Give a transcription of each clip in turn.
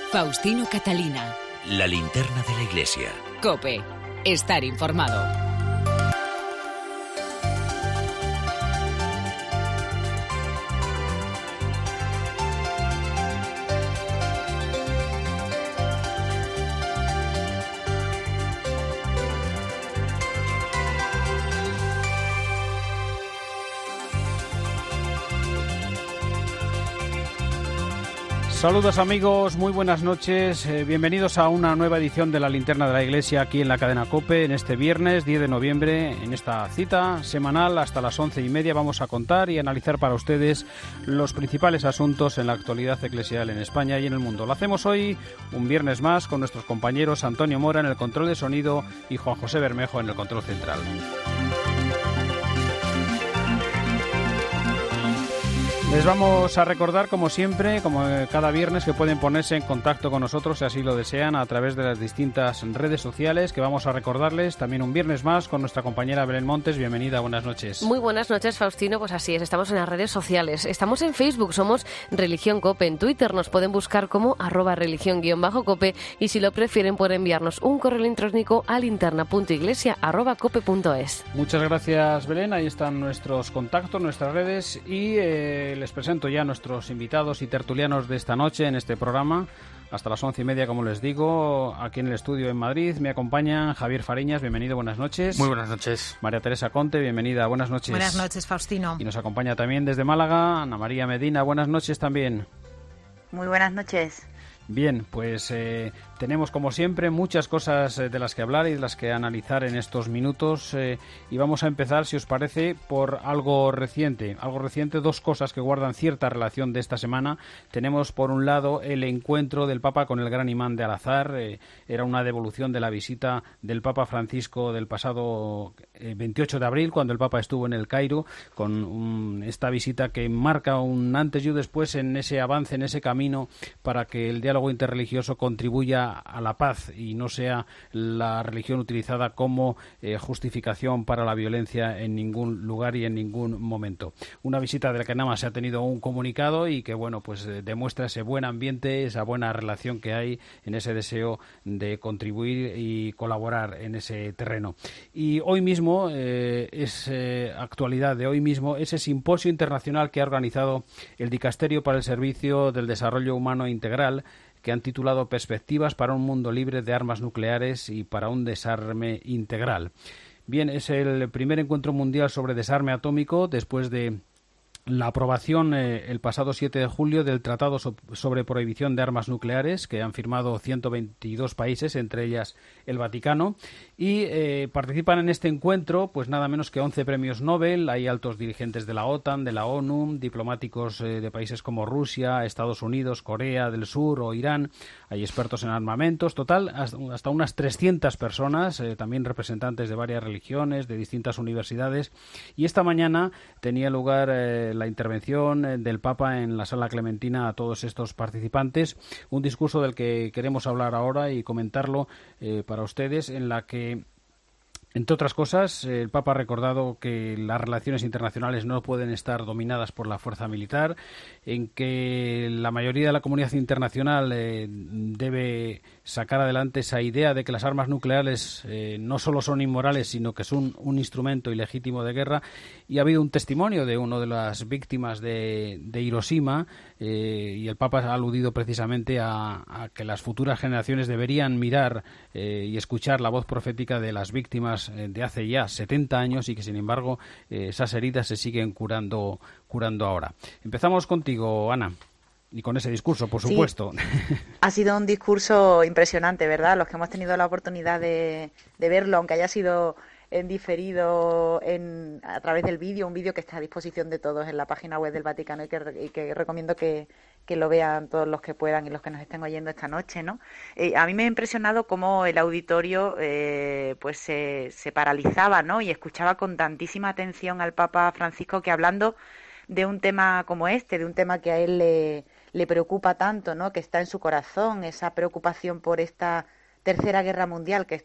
Faustino Catalina. La linterna de la iglesia. COPE. Estar informado. Saludos amigos, muy buenas noches, bienvenidos a una nueva edición de la Linterna de la Iglesia aquí en la cadena COPE. En este viernes 10 de noviembre, en esta cita semanal hasta las 11:30 vamos a contar y analizar para ustedes los principales asuntos en la actualidad eclesial en España y en el mundo. Lo hacemos hoy, un viernes más, con nuestros compañeros Antonio Mora en el control de sonido y Juan José Bermejo en el control central. Les vamos a recordar, como siempre, como cada viernes, que pueden ponerse en contacto con nosotros, si así lo desean, a través de las distintas redes sociales, que vamos a recordarles también un viernes más con nuestra compañera Belén Montes. Bienvenida, buenas noches. Muy buenas noches, Faustino. Pues así es, estamos en las redes sociales. Estamos en Facebook, somos Religión COPE. En Twitter nos pueden buscar como @religión_COPE y si lo prefieren pueden enviarnos un correo electrónico a linterna.iglesia@cope.es. Muchas gracias, Belén. Ahí están nuestros contactos, nuestras redes y les presento ya a nuestros invitados y tertulianos de esta noche en este programa. Hasta las 11:30, como les digo, aquí en el estudio en Madrid. Me acompañan Javier Fariñas, bienvenido, buenas noches. Muy buenas noches. María Teresa Conte, bienvenida, buenas noches. Buenas noches, Faustino. Y nos acompaña también desde Málaga Ana María Medina, buenas noches también. Muy buenas noches. Bien, pues tenemos como siempre muchas cosas de las que hablar y de las que analizar en estos minutos y vamos a empezar, si os parece, por algo reciente, dos cosas que guardan cierta relación de esta semana. Tenemos por un lado el encuentro del Papa con el gran imán de Al-Azhar, era una devolución de la visita del Papa Francisco del pasado 28 de abril, cuando el Papa estuvo en el Cairo, con esta visita que marca un antes y un después en ese avance, en ese camino para que el diálogo interreligioso contribuya a la paz y no sea la religión utilizada como justificación para la violencia en ningún lugar y en ningún momento. Una visita de la que nada más se ha tenido un comunicado y que bueno, pues demuestra ese buen ambiente, esa buena relación que hay en ese deseo de contribuir y colaborar en ese terreno. Y hoy mismo es actualidad de hoy mismo ese simposio internacional que ha organizado el Dicasterio para el Servicio del Desarrollo Humano Integral, que han titulado Perspectivas para un mundo libre de armas nucleares y para un desarme integral. Bien, es el primer encuentro mundial sobre desarme atómico después de la aprobación el pasado 7 de julio del Tratado sobre Prohibición de Armas Nucleares, que han firmado 122 países, entre ellas el Vaticano, y participan en este encuentro pues nada menos que 11 premios Nobel. Hay altos dirigentes de la OTAN, de la ONU, diplomáticos de países como Rusia, Estados Unidos, Corea del Sur o Irán. Hay expertos en armamentos, total, hasta unas 300 personas, también representantes de varias religiones, de distintas universidades. Y esta mañana tenía lugar la intervención del Papa en la Sala Clementina a todos estos participantes, un discurso del que queremos hablar ahora y comentarlo para ustedes, en la que, entre otras cosas, el Papa ha recordado que las relaciones internacionales no pueden estar dominadas por la fuerza militar, en que la mayoría de la comunidad internacional debe sacar adelante esa idea de que las armas nucleares no solo son inmorales, sino que son un instrumento ilegítimo de guerra. Y ha habido un testimonio de una de las víctimas de Hiroshima y el Papa ha aludido precisamente a que las futuras generaciones deberían mirar y escuchar la voz profética de las víctimas de hace ya 70 años y que, sin embargo, esas heridas se siguen curando ahora. Empezamos contigo, Ana. Y con ese discurso, por supuesto. Sí, ha sido un discurso impresionante, ¿verdad? Los que hemos tenido la oportunidad de verlo, aunque haya sido en diferido a través del vídeo, un vídeo que está a disposición de todos en la página web del Vaticano y que recomiendo que lo vean todos los que puedan y los que nos estén oyendo esta noche, ¿no? A mí me ha impresionado cómo el auditorio pues se paralizaba, ¿no? Y escuchaba con tantísima atención al Papa Francisco, que hablando de un tema como este, de un tema que a él le preocupa tanto, ¿no? Que está en su corazón, esa preocupación por esta tercera guerra mundial que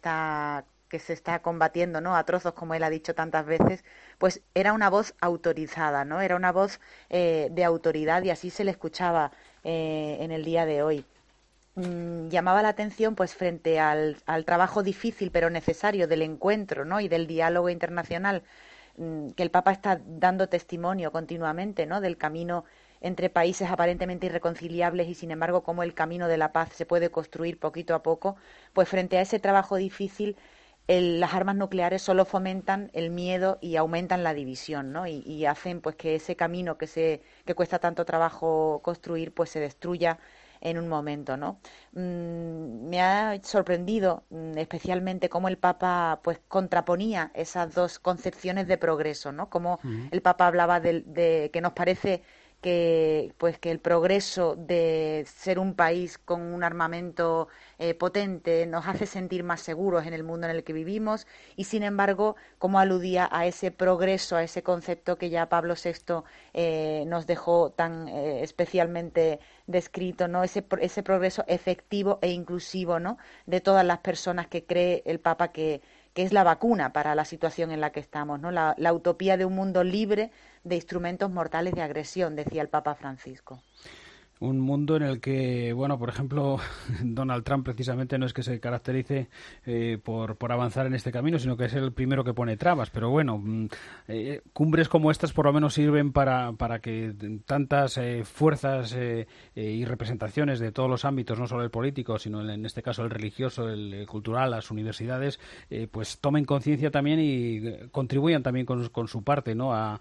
se está combatiendo, ¿no? A trozos, como él ha dicho tantas veces, pues era una voz autorizada, ¿no? Era una voz de autoridad y así se le escuchaba en el día de hoy. llamaba la atención pues frente al trabajo difícil pero necesario del encuentro, ¿no?, y del diálogo internacional, que el Papa está dando testimonio continuamente, ¿no?, del camino entre países aparentemente irreconciliables y, sin embargo, cómo el camino de la paz se puede construir poquito a poco. Pues frente a ese trabajo difícil, las armas nucleares solo fomentan el miedo y aumentan la división, ¿no?, y hacen pues que ese camino que cuesta tanto trabajo construir pues se destruya en un momento, ¿no? Me ha sorprendido especialmente cómo el Papa pues contraponía esas dos concepciones de progreso, ¿no? Cómo el Papa hablaba de que nos parece que el progreso de ser un país con un armamento potente nos hace sentir más seguros en el mundo en el que vivimos, y sin embargo cómo aludía a ese progreso, a ese concepto que ya Pablo VI nos dejó tan especialmente descrito, ¿no?, ese progreso efectivo e inclusivo, ¿no?, de todas las personas, que cree el Papa que es la vacuna para la situación en la que estamos, ¿no?, la utopía de un mundo libre de instrumentos mortales de agresión, decía el Papa Francisco. Un mundo en el que, bueno, por ejemplo, Donald Trump precisamente no es que se caracterice por avanzar en este camino, sino que es el primero que pone trabas. Pero bueno, cumbres como estas por lo menos sirven para que tantas fuerzas y representaciones de todos los ámbitos, no solo el político, sino en este caso el religioso, el cultural, las universidades, pues tomen conciencia también y contribuyan también con su parte, ¿no?, a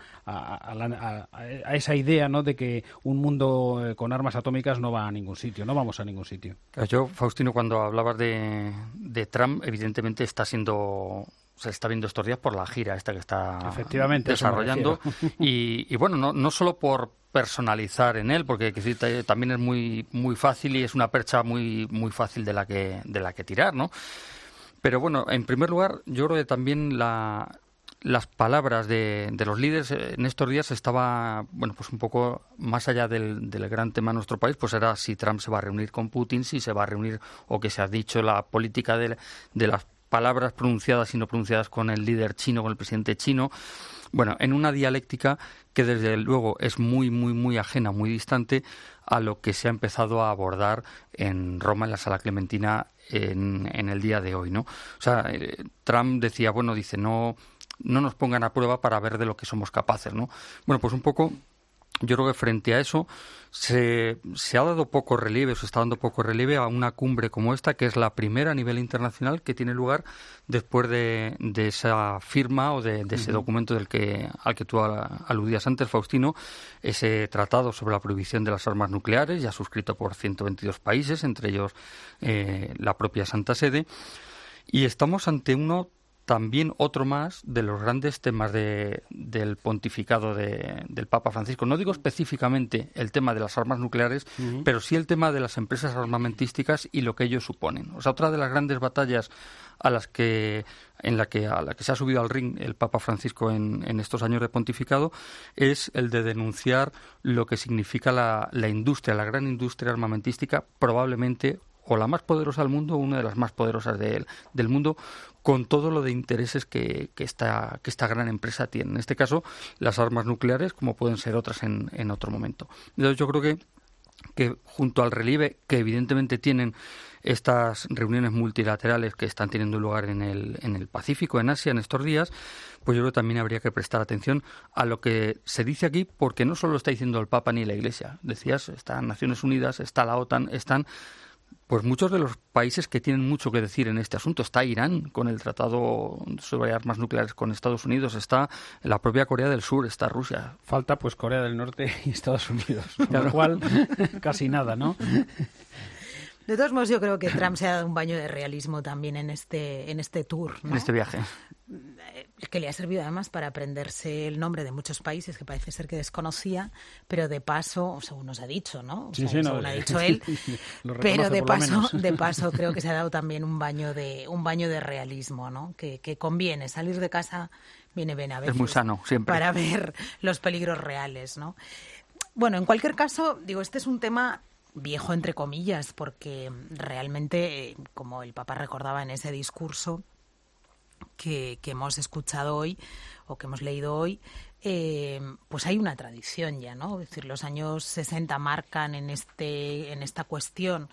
esa idea, ¿no?, de que un mundo con armas atómicas no va a ningún sitio, no vamos a ningún sitio. Yo, Faustino, cuando hablabas de Trump, evidentemente se está viendo estos días por la gira esta que está desarrollando y bueno, no solo por personalizar en él, porque también es muy muy fácil y es una percha muy muy fácil de la que tirar, ¿no? Pero bueno, en primer lugar, yo creo que también las palabras de los líderes en estos días estaba, bueno, pues un poco más allá del gran tema de nuestro país, pues era si Trump se va a reunir con Putin, si se va a reunir, o que se ha dicho la política de las palabras pronunciadas y no pronunciadas con el líder chino, con el presidente chino. Bueno, en una dialéctica que desde luego es muy, muy, muy ajena, muy distante a lo que se ha empezado a abordar en Roma, en la Sala Clementina, en el día de hoy, ¿no? O sea, Trump dice, no nos pongan a prueba para ver de lo que somos capaces, ¿no? Bueno, pues un poco, yo creo que frente a eso se ha dado poco relieve, se está dando poco relieve a una cumbre como esta, que es la primera a nivel internacional que tiene lugar después de esa firma o de ese documento al que tú aludías antes, Faustino, ese tratado sobre la prohibición de las armas nucleares, ya suscrito por 122 países, entre ellos la propia Santa Sede, y estamos ante también otro más de los grandes temas del pontificado del Papa Francisco. No digo específicamente el tema de las armas nucleares, pero sí el tema de las empresas armamentísticas y lo que ellos suponen. O sea, otra de las grandes batallas a la que se ha subido al ring el Papa Francisco en estos años de pontificado es el de denunciar lo que significa la industria, la gran industria armamentística, probablemente o la más poderosa del mundo, una de las más poderosas del mundo, con todo lo de intereses que esta gran empresa tiene. En este caso, las armas nucleares, como pueden ser otras en otro momento. Entonces, yo creo que junto al relieve que evidentemente tienen estas reuniones multilaterales que están teniendo lugar en el Pacífico, en Asia, en estos días, pues yo creo que también habría que prestar atención a lo que se dice aquí, porque no solo lo está diciendo el Papa ni la Iglesia. Decías, están Naciones Unidas, está la OTAN, están pues muchos de los países que tienen mucho que decir en este asunto. Está Irán con el tratado sobre armas nucleares con Estados Unidos, está la propia Corea del Sur, está Rusia. Falta pues Corea del Norte y Estados Unidos, con lo cual casi nada, ¿no? De todos modos, yo creo que Trump se ha dado un baño de realismo también en este tour, ¿no? En este viaje. Que le ha servido además para aprenderse el nombre de muchos países que parece ser que desconocía, pero de paso, según nos ha dicho, ¿no? O sea, según ha dicho él, pero de paso creo que se ha dado también un baño de realismo, ¿no? Que conviene salir de casa, viene bien a veces. Es muy sano, siempre. Para ver los peligros reales, ¿no? Bueno, en cualquier caso, digo, este es un tema viejo entre comillas, porque realmente, como el Papa recordaba en ese discurso que hemos escuchado hoy o que hemos leído hoy, pues hay una tradición ya, ¿no? Es decir, los años 60 marcan en esta cuestión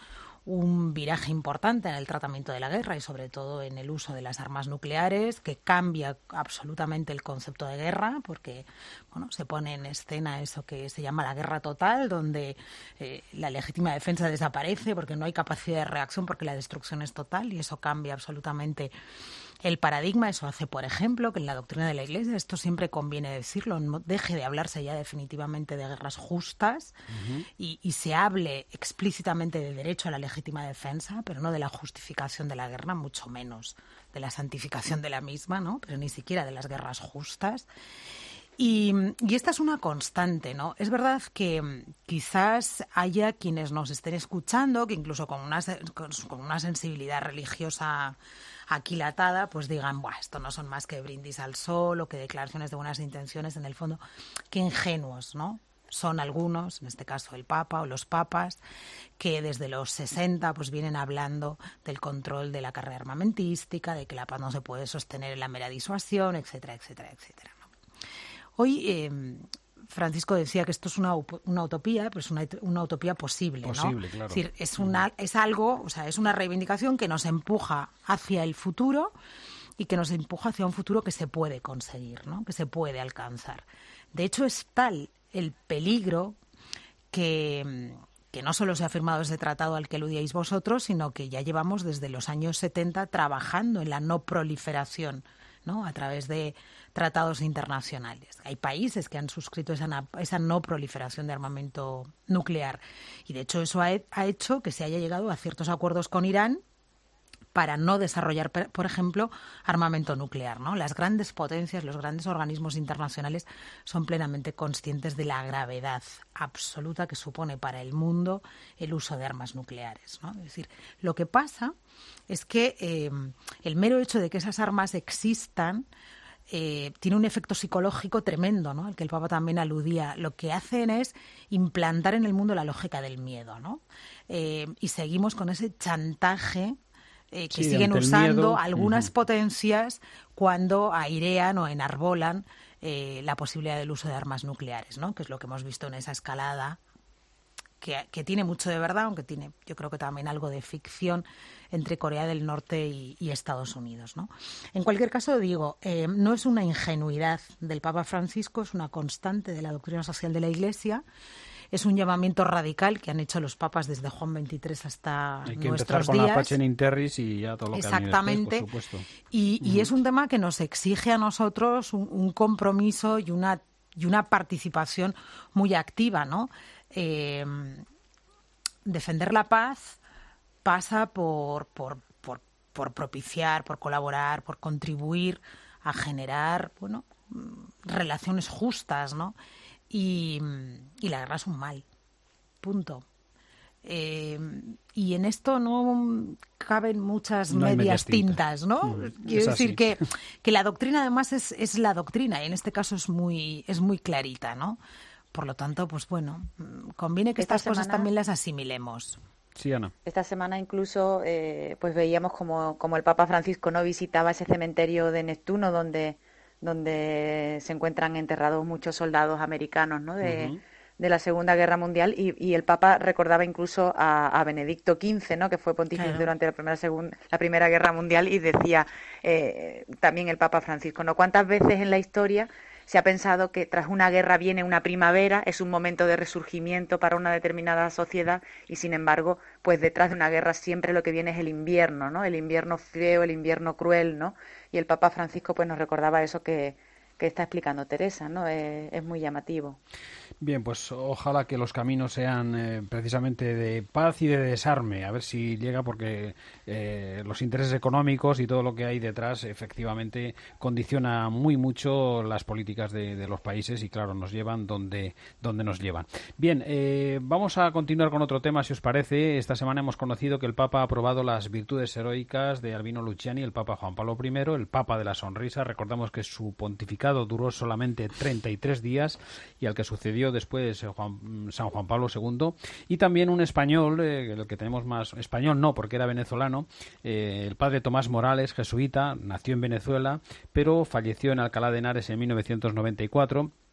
un viraje importante en el tratamiento de la guerra y sobre todo en el uso de las armas nucleares, que cambia absolutamente el concepto de guerra, porque se pone en escena eso que se llama la guerra total, donde la legítima defensa desaparece porque no hay capacidad de reacción, porque la destrucción es total, y eso cambia absolutamente el paradigma. Eso hace, por ejemplo, que en la doctrina de la Iglesia, esto siempre conviene decirlo, no deje de hablarse ya definitivamente de guerras justas y se hable explícitamente de derecho a la legítima defensa, pero no de la justificación de la guerra, mucho menos de la santificación de la misma, ¿no? Pero ni siquiera de las guerras justas. Y esta es una constante, ¿no? Es verdad que quizás haya quienes nos estén escuchando, que incluso con una sensibilidad religiosa aquilatada, pues digan, esto no son más que brindis al sol o que declaraciones de buenas intenciones, en el fondo, que ingenuos, ¿no? Son algunos, en este caso el Papa o los papas, que desde los 60 pues vienen hablando del control de la carrera armamentística, de que la paz no se puede sostener en la mera disuasión, etcétera, etcétera, etcétera, ¿no? Hoy Francisco decía que esto es una utopía, pero es una utopía posible, ¿no? Posible, claro. Es decir, es algo, es una reivindicación que nos empuja hacia el futuro y que nos empuja hacia un futuro que se puede conseguir, ¿no? Que se puede alcanzar. De hecho, es tal el peligro que no solo se ha firmado ese tratado al que aludíais vosotros, sino que ya llevamos desde los años 70 trabajando en la no proliferación, ¿no? A través de tratados internacionales. Hay países que han suscrito esa no proliferación de armamento nuclear. Y de hecho eso ha hecho que se haya llegado a ciertos acuerdos con Irán para no desarrollar, por ejemplo, armamento nuclear, ¿no? Las grandes potencias, los grandes organismos internacionales son plenamente conscientes de la gravedad absoluta que supone para el mundo el uso de armas nucleares, ¿no? Es decir, lo que pasa es que el mero hecho de que esas armas existan tiene un efecto psicológico tremendo, ¿no? Al que el Papa también aludía. Lo que hacen es implantar en el mundo la lógica del miedo, ¿no? Y seguimos con ese chantaje que siguen usando algunas potencias cuando airean o enarbolan la posibilidad del uso de armas nucleares, ¿no? Que es lo que hemos visto en esa escalada que tiene mucho de verdad, aunque tiene, yo creo que también algo de ficción entre Corea del Norte y Estados Unidos, ¿no? En cualquier caso, digo, no es una ingenuidad del Papa Francisco, es una constante de la doctrina social de la Iglesia. Es un llamamiento radical que han hecho los papas desde Juan XXIII hasta nuestros días. Hay que empezar con la Pacem in Terris y ya todo lo que ha venido después, por supuesto. Y es un tema que nos exige a nosotros un compromiso y una participación muy activa, ¿no? Defender la paz pasa por propiciar, por colaborar, por contribuir a generar, relaciones justas, ¿no? Y la guerra es un mal, punto. Y en esto no caben muchas medias tintas, ¿no? Quiero decir que la doctrina además es la doctrina y en este caso es muy clarita, ¿no? Por lo tanto, conviene que estas cosas también las asimilemos. Sí, Ana. Esta semana incluso pues veíamos como el Papa Francisco no visitaba ese cementerio de Neptuno donde se encuentran enterrados muchos soldados americanos, ¿no? De la Segunda Guerra Mundial y el Papa recordaba incluso a Benedicto XV, ¿no? Que fue pontífice durante la Primera Guerra Mundial y decía también el Papa Francisco, ¿no? ¿Cuántas veces en la historia se ha pensado que tras una guerra viene una primavera, es un momento de resurgimiento para una determinada sociedad y sin embargo, pues detrás de una guerra siempre lo que viene es el invierno, ¿no? El invierno feo, el invierno cruel, ¿no? Y el Papa Francisco pues nos recordaba eso que está explicando Teresa, ¿no? Es muy llamativo. Bien, pues ojalá que los caminos sean precisamente de paz y de desarme, a ver si llega, porque los intereses económicos y todo lo que hay detrás efectivamente condiciona muy mucho las políticas de los países y claro, nos llevan donde nos llevan. Bien, vamos a continuar con otro tema, si os parece. Esta semana hemos conocido que el Papa ha aprobado las virtudes heroicas de Albino Luciani, el Papa Juan Pablo I, el Papa de la Sonrisa. Recordamos que su pontificado duró solamente 33 días y al que sucedió después San Juan Pablo II, y también un español, el que tenemos más español no, porque era venezolano, el padre Tomás Morales, jesuita, nació en Venezuela, pero falleció en Alcalá de Henares en 1994.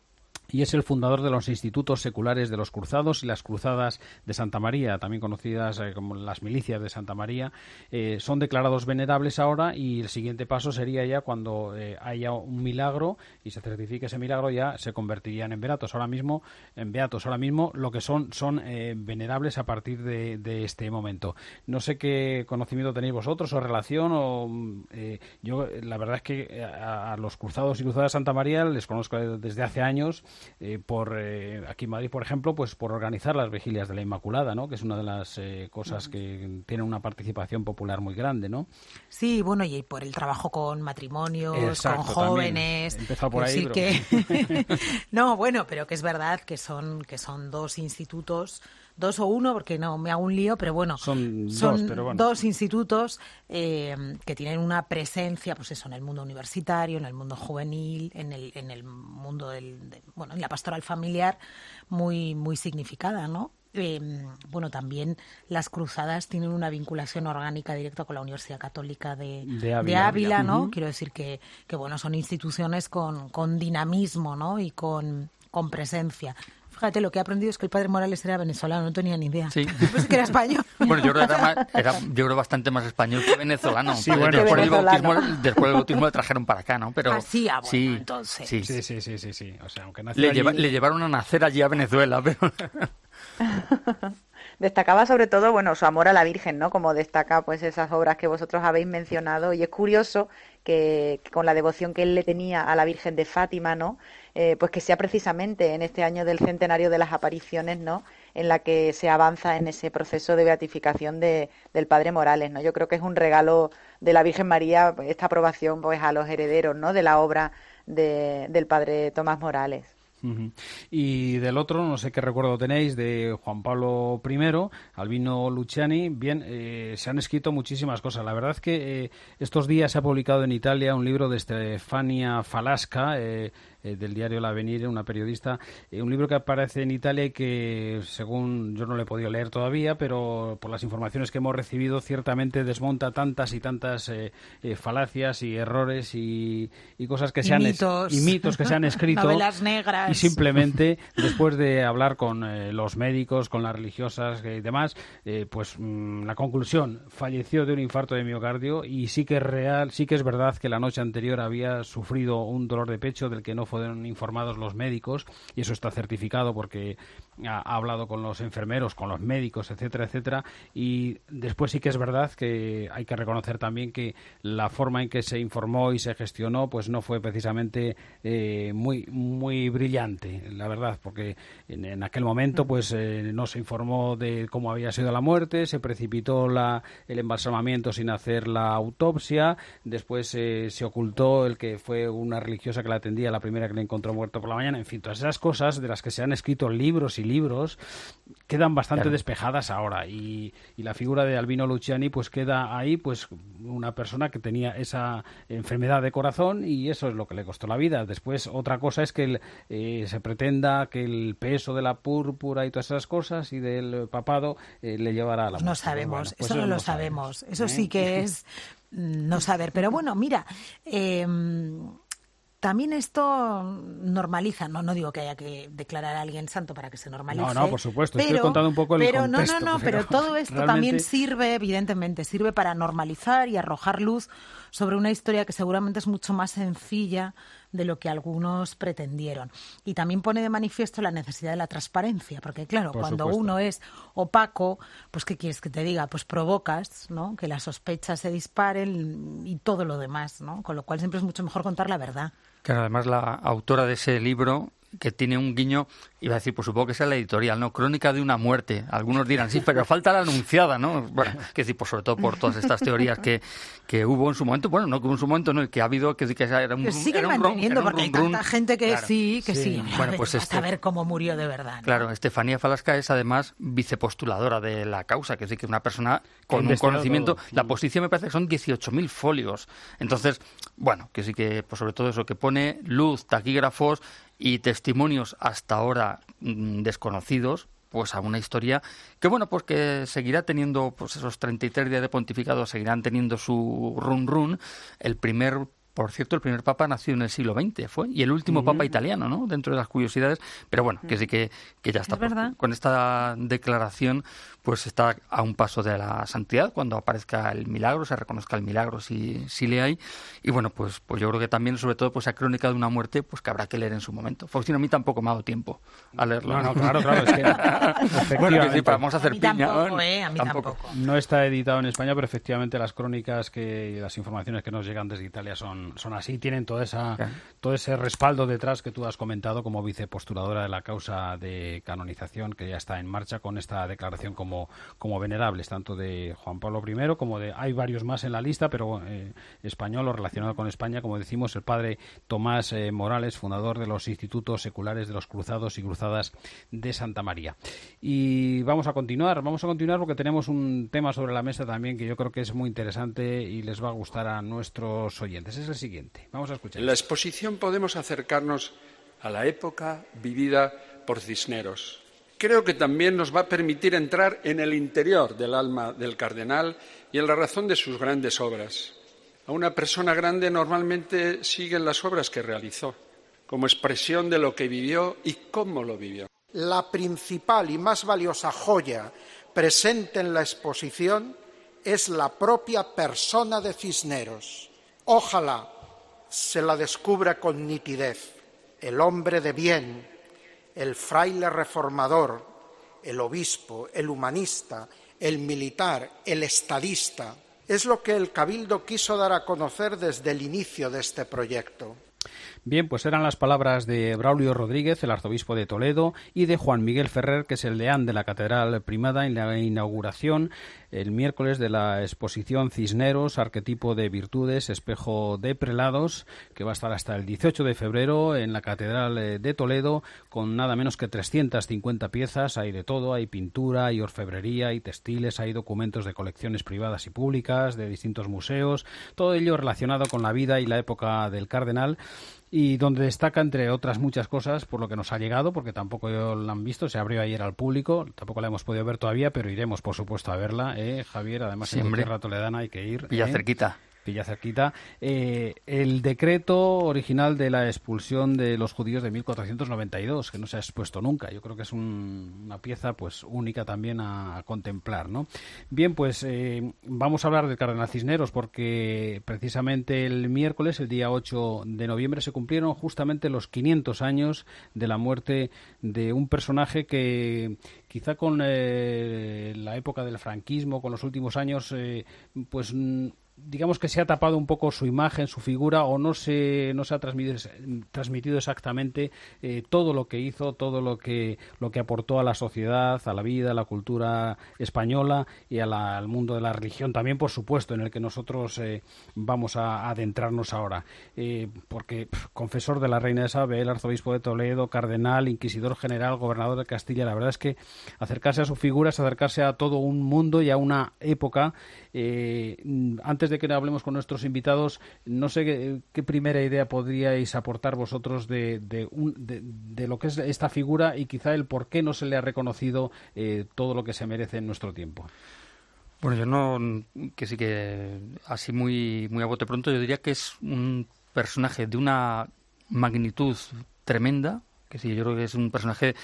y es el fundador de los institutos seculares de los Cruzados y las Cruzadas de Santa María, también conocidas como las milicias de Santa María. Son declarados venerables ahora, y el siguiente paso sería ya cuando haya un milagro y se certifique ese milagro, ya se convertirían en beatos. Ahora mismo lo que son venerables a partir de este momento. No sé qué conocimiento tenéis vosotros o relación. Yo la verdad es que a los Cruzados y Cruzadas de Santa María les conozco desde hace años. Aquí en Madrid, por ejemplo, pues por organizar las vigilias de la Inmaculada, ¿no? Que es una de las cosas que tienen una participación popular muy grande, ¿no? Sí, bueno, y por el trabajo con matrimonios, exacto, con jóvenes. Empezó por ahí. No, bueno, pero que es verdad que son dos institutos, dos o uno, porque no me hago un lío, pero bueno, son dos institutos que tienen una presencia, pues eso, en el mundo universitario, en el mundo juvenil, en el mundo en la pastoral familiar, muy, muy significada, ¿no? Bueno, también las Cruzadas tienen una vinculación orgánica directa con la Universidad Católica de Ávila, ¿no? Uh-huh. Quiero decir que bueno, son instituciones con dinamismo, ¿no? Y con presencia. Fíjate, lo que he aprendido es que el padre Morales era venezolano, no tenía ni idea. Sí. Pensé que era español. Bueno, yo creo bastante más español que venezolano. Sí, bueno, después del bautismo le trajeron para acá, ¿no? Pero sí, entonces. Sí. O sea, aunque nació le llevaron a nacer allí a Venezuela, pero... Destacaba sobre todo, bueno, su amor a la Virgen, ¿no? Como destaca pues esas obras que vosotros habéis mencionado, y es curioso que con la devoción que él le tenía a la Virgen de Fátima, ¿no? Pues que sea precisamente en este año del centenario de las apariciones, ¿no? En la que se avanza en ese proceso de beatificación del padre Morales, ¿no? Yo creo que es un regalo de la Virgen María esta aprobación pues a los herederos, ¿no? De la obra del padre Tomás Morales. Uh-huh. Y del otro, no sé qué recuerdo tenéis, de Juan Pablo I, Albino Luciani. Bien, se han escrito muchísimas cosas. La verdad es que estos días se ha publicado en Italia un libro de Stefania Falasca, del diario L'Avvenire, una periodista, un libro que aparece en Italia y que, según yo no lo he podido leer todavía, pero por las informaciones que hemos recibido, ciertamente desmonta tantas y tantas falacias y errores y cosas que mitos que se han escrito. Novelas negras. Y simplemente, después de hablar con los médicos, con las religiosas y demás, la conclusión: falleció de un infarto de miocardio, y sí que es real, sí que es verdad que la noche anterior había sufrido un dolor de pecho del que no fueron informados los médicos, y eso está certificado porque ha hablado con los enfermeros, con los médicos, etcétera, etcétera. Y después sí que es verdad que hay que reconocer también que la forma en que se informó y se gestionó pues no fue precisamente muy, muy brillante, la verdad, porque en aquel momento pues no se informó de cómo había sido la muerte, se precipitó el embalsamamiento sin hacer la autopsia, después se ocultó el que fue una religiosa que la atendía, la primera que le encontró muerto por la mañana. En fin, todas esas cosas de las que se han escrito libros y libros quedan bastante despejadas ahora, y la figura de Albino Luciani pues queda ahí, pues una persona que tenía esa enfermedad de corazón, y eso es lo que le costó la vida. Después otra cosa es que se pretenda que el peso de la púrpura y todas esas cosas y del papado le llevará a la muerte. No sabemos, eso no lo sabemos. Eso sí que es no saber. Pero bueno, mira, también esto normaliza, no digo que haya que declarar a alguien santo para que se normalice. No, por supuesto, estoy contando un poco el contexto. Pero todo esto realmente también sirve para normalizar y arrojar luz sobre una historia que seguramente es mucho más sencilla de lo que algunos pretendieron. Y también pone de manifiesto la necesidad de la transparencia, porque claro, cuando uno es opaco, pues ¿qué quieres que te diga? Pues provocas, ¿no?, que las sospechas se disparen y todo lo demás, ¿no? Con lo cual siempre es mucho mejor contar la verdad. Claro, además la autora de ese libro, que tiene un guiño, iba a decir, pues supongo que sea la editorial, ¿no? Crónica de una muerte. Algunos dirán, sí, pero falta la anunciada, ¿no? Bueno, que decir, pues sobre todo por todas estas teorías que hubo en su momento, bueno, no que hubo en su momento, no, que ha habido, que era un siguen manteniendo, porque hay tanta gente que claro, sí. Bueno, pues hasta ver cómo murió de verdad, ¿no? Claro, Estefanía Falasca es además vicepostuladora de la causa, que es decir, que una persona con un conocimiento, la posición me parece que son 18.000 folios. Entonces, bueno, que sí que, pues sobre todo eso, que pone luz, taquígrafos y testimonios hasta ahora desconocidos, pues a una historia que, bueno, pues que seguirá teniendo, pues esos 33 días de pontificado seguirán teniendo su run. El primer Por cierto, el primer papa nació en el siglo XX, y el último papa italiano, ¿no? Dentro de las curiosidades, pero bueno, que sí que ya está. Con esta declaración, pues está a un paso de la santidad, cuando aparezca el milagro, se reconozca el milagro si le hay, y bueno, pues yo creo que también, sobre todo, pues la crónica de una muerte, pues que habrá que leer en su momento. Faustino, a mí tampoco me ha dado tiempo a leerlo. No, claro, es que efectivamente. Bueno, que sí, vamos a hacer piña. A mí tampoco. No está editado en España, pero efectivamente las crónicas y las informaciones que nos llegan desde Italia son así, tienen todo ese respaldo detrás que tú has comentado como vicepostuladora de la causa de canonización, que ya está en marcha con esta declaración como venerables, tanto de Juan Pablo I como hay varios más en la lista, pero español o relacionado con España, como decimos, el padre Tomás Morales, fundador de los institutos seculares de los cruzados y cruzadas de Santa María. Y vamos a continuar porque tenemos un tema sobre la mesa también que yo creo que es muy interesante y les va a gustar a nuestros oyentes. Es el siguiente. Vamos a escuchar. En la exposición podemos acercarnos a la época vivida por Cisneros. Creo que también nos va a permitir entrar en el interior del alma del cardenal y en la razón de sus grandes obras. A una persona grande normalmente siguen las obras que realizó, como expresión de lo que vivió y cómo lo vivió. La principal y más valiosa joya presente en la exposición es la propia persona de Cisneros. Ojalá se la descubra con nitidez. El hombre de bien, el fraile reformador, el obispo, el humanista, el militar, el estadista. Es lo que el Cabildo quiso dar a conocer desde el inicio de este proyecto. Bien, pues eran las palabras de Braulio Rodríguez, el arzobispo de Toledo, y de Juan Miguel Ferrer, que es el deán de la Catedral Primada, en la inauguración el miércoles de la exposición Cisneros, arquetipo de virtudes, espejo de prelados, que va a estar hasta el 18 de febrero en la Catedral de Toledo, con nada menos que 350 piezas. Hay de todo, hay pintura, hay orfebrería, hay textiles, hay documentos de colecciones privadas y públicas, de distintos museos, todo ello relacionado con la vida y la época del cardenal, y donde destaca, entre otras muchas cosas, por lo que nos ha llegado, porque tampoco la han visto, se abrió ayer al público, tampoco la hemos podido ver todavía, pero iremos, por supuesto, a verla, Javier, además en tierra toledana hay que ir. Cerquita. Villa cerquita, el decreto original de la expulsión de los judíos de 1492, que no se ha expuesto nunca. Yo creo que es una pieza pues única también a contemplar, ¿no? Bien, pues vamos a hablar del cardenal Cisneros, porque precisamente el miércoles, el día 8 de noviembre, se cumplieron justamente los 500 años de la muerte de un personaje que quizá con la época del franquismo, con los últimos años, pues digamos que se ha tapado un poco su imagen, su figura, o no se ha transmitido exactamente todo lo que hizo, todo lo que aportó a la sociedad, a la vida, a la cultura española y al mundo de la religión también, por supuesto, en el que nosotros vamos a adentrarnos ahora, porque confesor de la Reina de Isabel, arzobispo de Toledo, cardenal, inquisidor general, gobernador de Castilla, la verdad es que acercarse a su figura es acercarse a todo un mundo y a una época. Antes de que hablemos con nuestros invitados, no sé qué primera idea podríais aportar vosotros de lo que es esta figura y quizá el por qué no se le ha reconocido todo lo que se merece en nuestro tiempo. Bueno, que sí que así muy, muy a bote pronto, yo diría que es un personaje de una magnitud tremenda, que sí, yo creo que es un personaje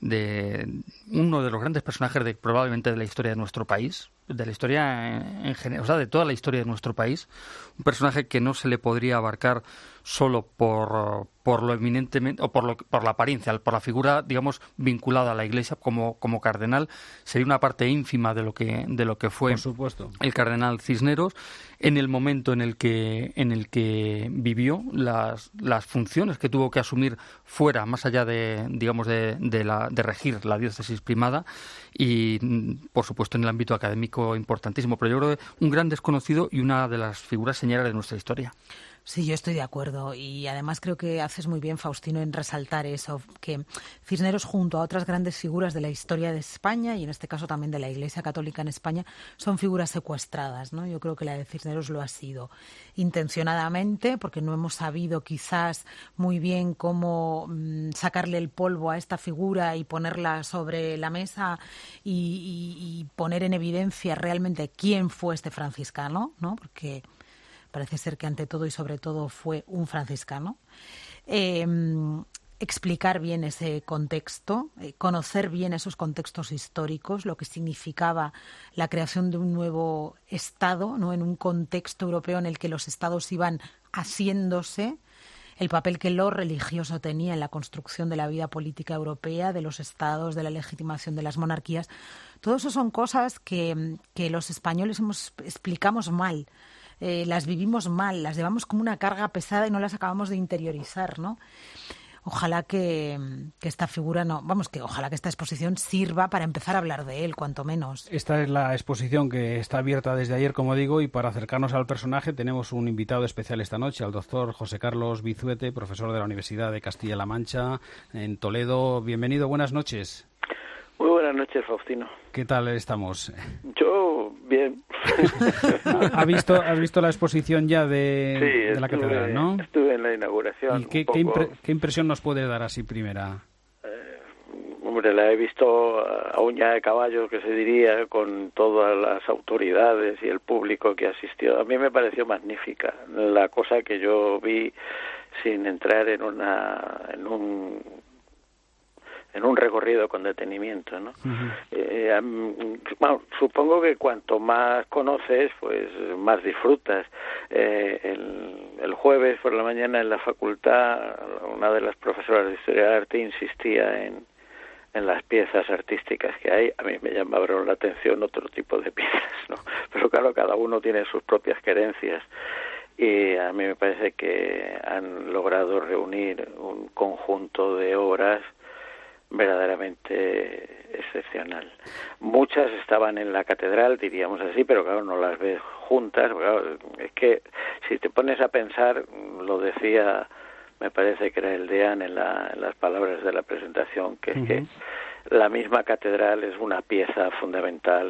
uno de los grandes personajes probablemente de la historia de nuestro país, de la historia en general, o sea, de toda la historia de nuestro país, un personaje que no se le podría abarcar solo por lo eminentemente, o por la apariencia, por la figura, digamos, vinculada a la Iglesia como cardenal. Sería una parte ínfima de lo que fue, por supuesto, el cardenal Cisneros en el momento en el que vivió, las funciones que tuvo que asumir fuera, más allá de regir la diócesis primada, y por supuesto en el ámbito académico importantísimo, pero yo creo que un gran desconocido y una de las figuras señeras de nuestra historia. Sí, yo estoy de acuerdo, y además creo que haces muy bien, Faustino, en resaltar eso, que Cisneros, junto a otras grandes figuras de la historia de España y en este caso también de la Iglesia Católica en España, son figuras secuestradas, ¿no? Yo creo que la de Cisneros lo ha sido intencionadamente, porque no hemos sabido quizás muy bien cómo sacarle el polvo a esta figura y ponerla sobre la mesa y poner en evidencia realmente quién fue este franciscano, ¿no? Porque parece ser que ante todo y sobre todo fue un franciscano, explicar bien ese contexto, conocer bien esos contextos históricos, lo que significaba la creación de un nuevo Estado, ¿no?, en un contexto europeo en el que los Estados iban haciéndose, el papel que lo religioso tenía en la construcción de la vida política europea, de los Estados, de la legitimación de las monarquías. Todo eso son cosas que los españoles explicamos mal, las vivimos mal, las llevamos como una carga pesada y no las acabamos de interiorizar, ¿no? Ojalá que esta figura ojalá que esta exposición sirva para empezar a hablar de él, cuanto menos. Esta es la exposición que está abierta desde ayer, como digo, y para acercarnos al personaje tenemos un invitado especial esta noche, al doctor José Carlos Vizuete, profesor de la Universidad de Castilla-La Mancha en Toledo. Bienvenido, buenas noches. Muy buenas noches, Faustino. ¿Qué tal estamos? Yo, bien. ¿Has visto la exposición ya de la catedral, no? Estuve en la inauguración. ¿Y qué impresión nos puede dar así primera? Hombre, la he visto a uña de caballo, que se diría, con todas las autoridades y el público que asistió. A mí me pareció magnífica. La cosa que yo vi sin entrar en un recorrido con detenimiento, ¿no? Supongo que cuanto más conoces, pues más disfrutas. El jueves por la mañana en la facultad, una de las profesoras de Historia del Arte insistía en las piezas artísticas que hay. A mí me llamaron la atención otro tipo de piezas, ¿no? Pero claro, cada uno tiene sus propias querencias. Y a mí me parece que han logrado reunir un conjunto de obras verdaderamente excepcional. Muchas estaban en la catedral, diríamos así, pero claro, no las ves juntas. Claro, es que si te pones a pensar, lo decía, me parece que era el deán en las palabras de la presentación, que es que la misma catedral es una pieza fundamental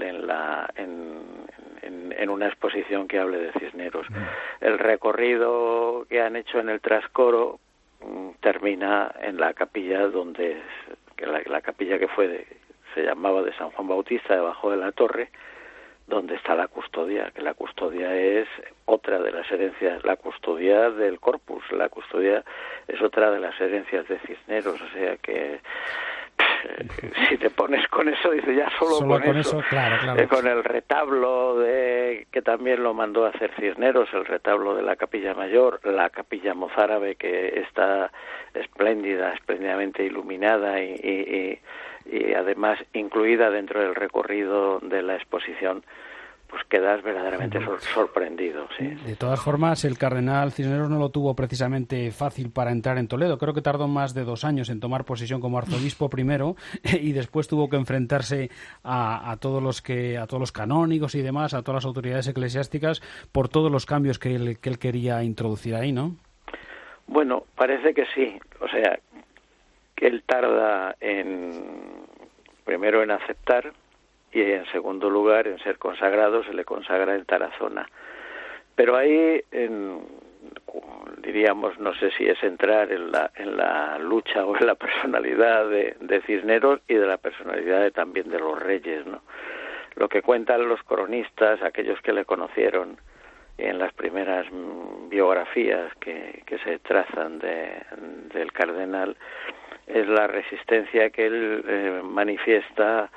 en una exposición que hable de Cisneros. El recorrido que han hecho en el trascoro termina en la capilla la capilla que se llamaba de San Juan Bautista, debajo de la torre, donde está la custodia, que la custodia es otra de las herencias, la custodia del corpus, la custodia es otra de las herencias de Cisneros, o sea que si te pones con eso, dice ya solo con eso, claro. Con el retablo que también lo mandó a hacer Cisneros, el retablo de la capilla mayor, la capilla mozárabe, que está espléndidamente iluminada y además incluida dentro del recorrido de la exposición, pues quedas verdaderamente sorprendido. Sí. De todas formas, el cardenal Cisneros no lo tuvo precisamente fácil para entrar en Toledo. Creo que tardó más de 2 años en tomar posesión como arzobispo primero y después tuvo que enfrentarse a todos los canónigos y demás, a todas las autoridades eclesiásticas, por todos los cambios que él quería introducir ahí, ¿no? Bueno, parece que sí. O sea, que él tarda primero en aceptar, y en segundo lugar en ser consagrado. Se le consagra en Tarazona. Pero ahí, diríamos, no sé si es entrar en la lucha o en la personalidad de Cisneros y de la personalidad también de los reyes, ¿no? Lo que cuentan los cronistas, aquellos que le conocieron en las primeras biografías que se trazan del cardenal, es la resistencia que él manifiesta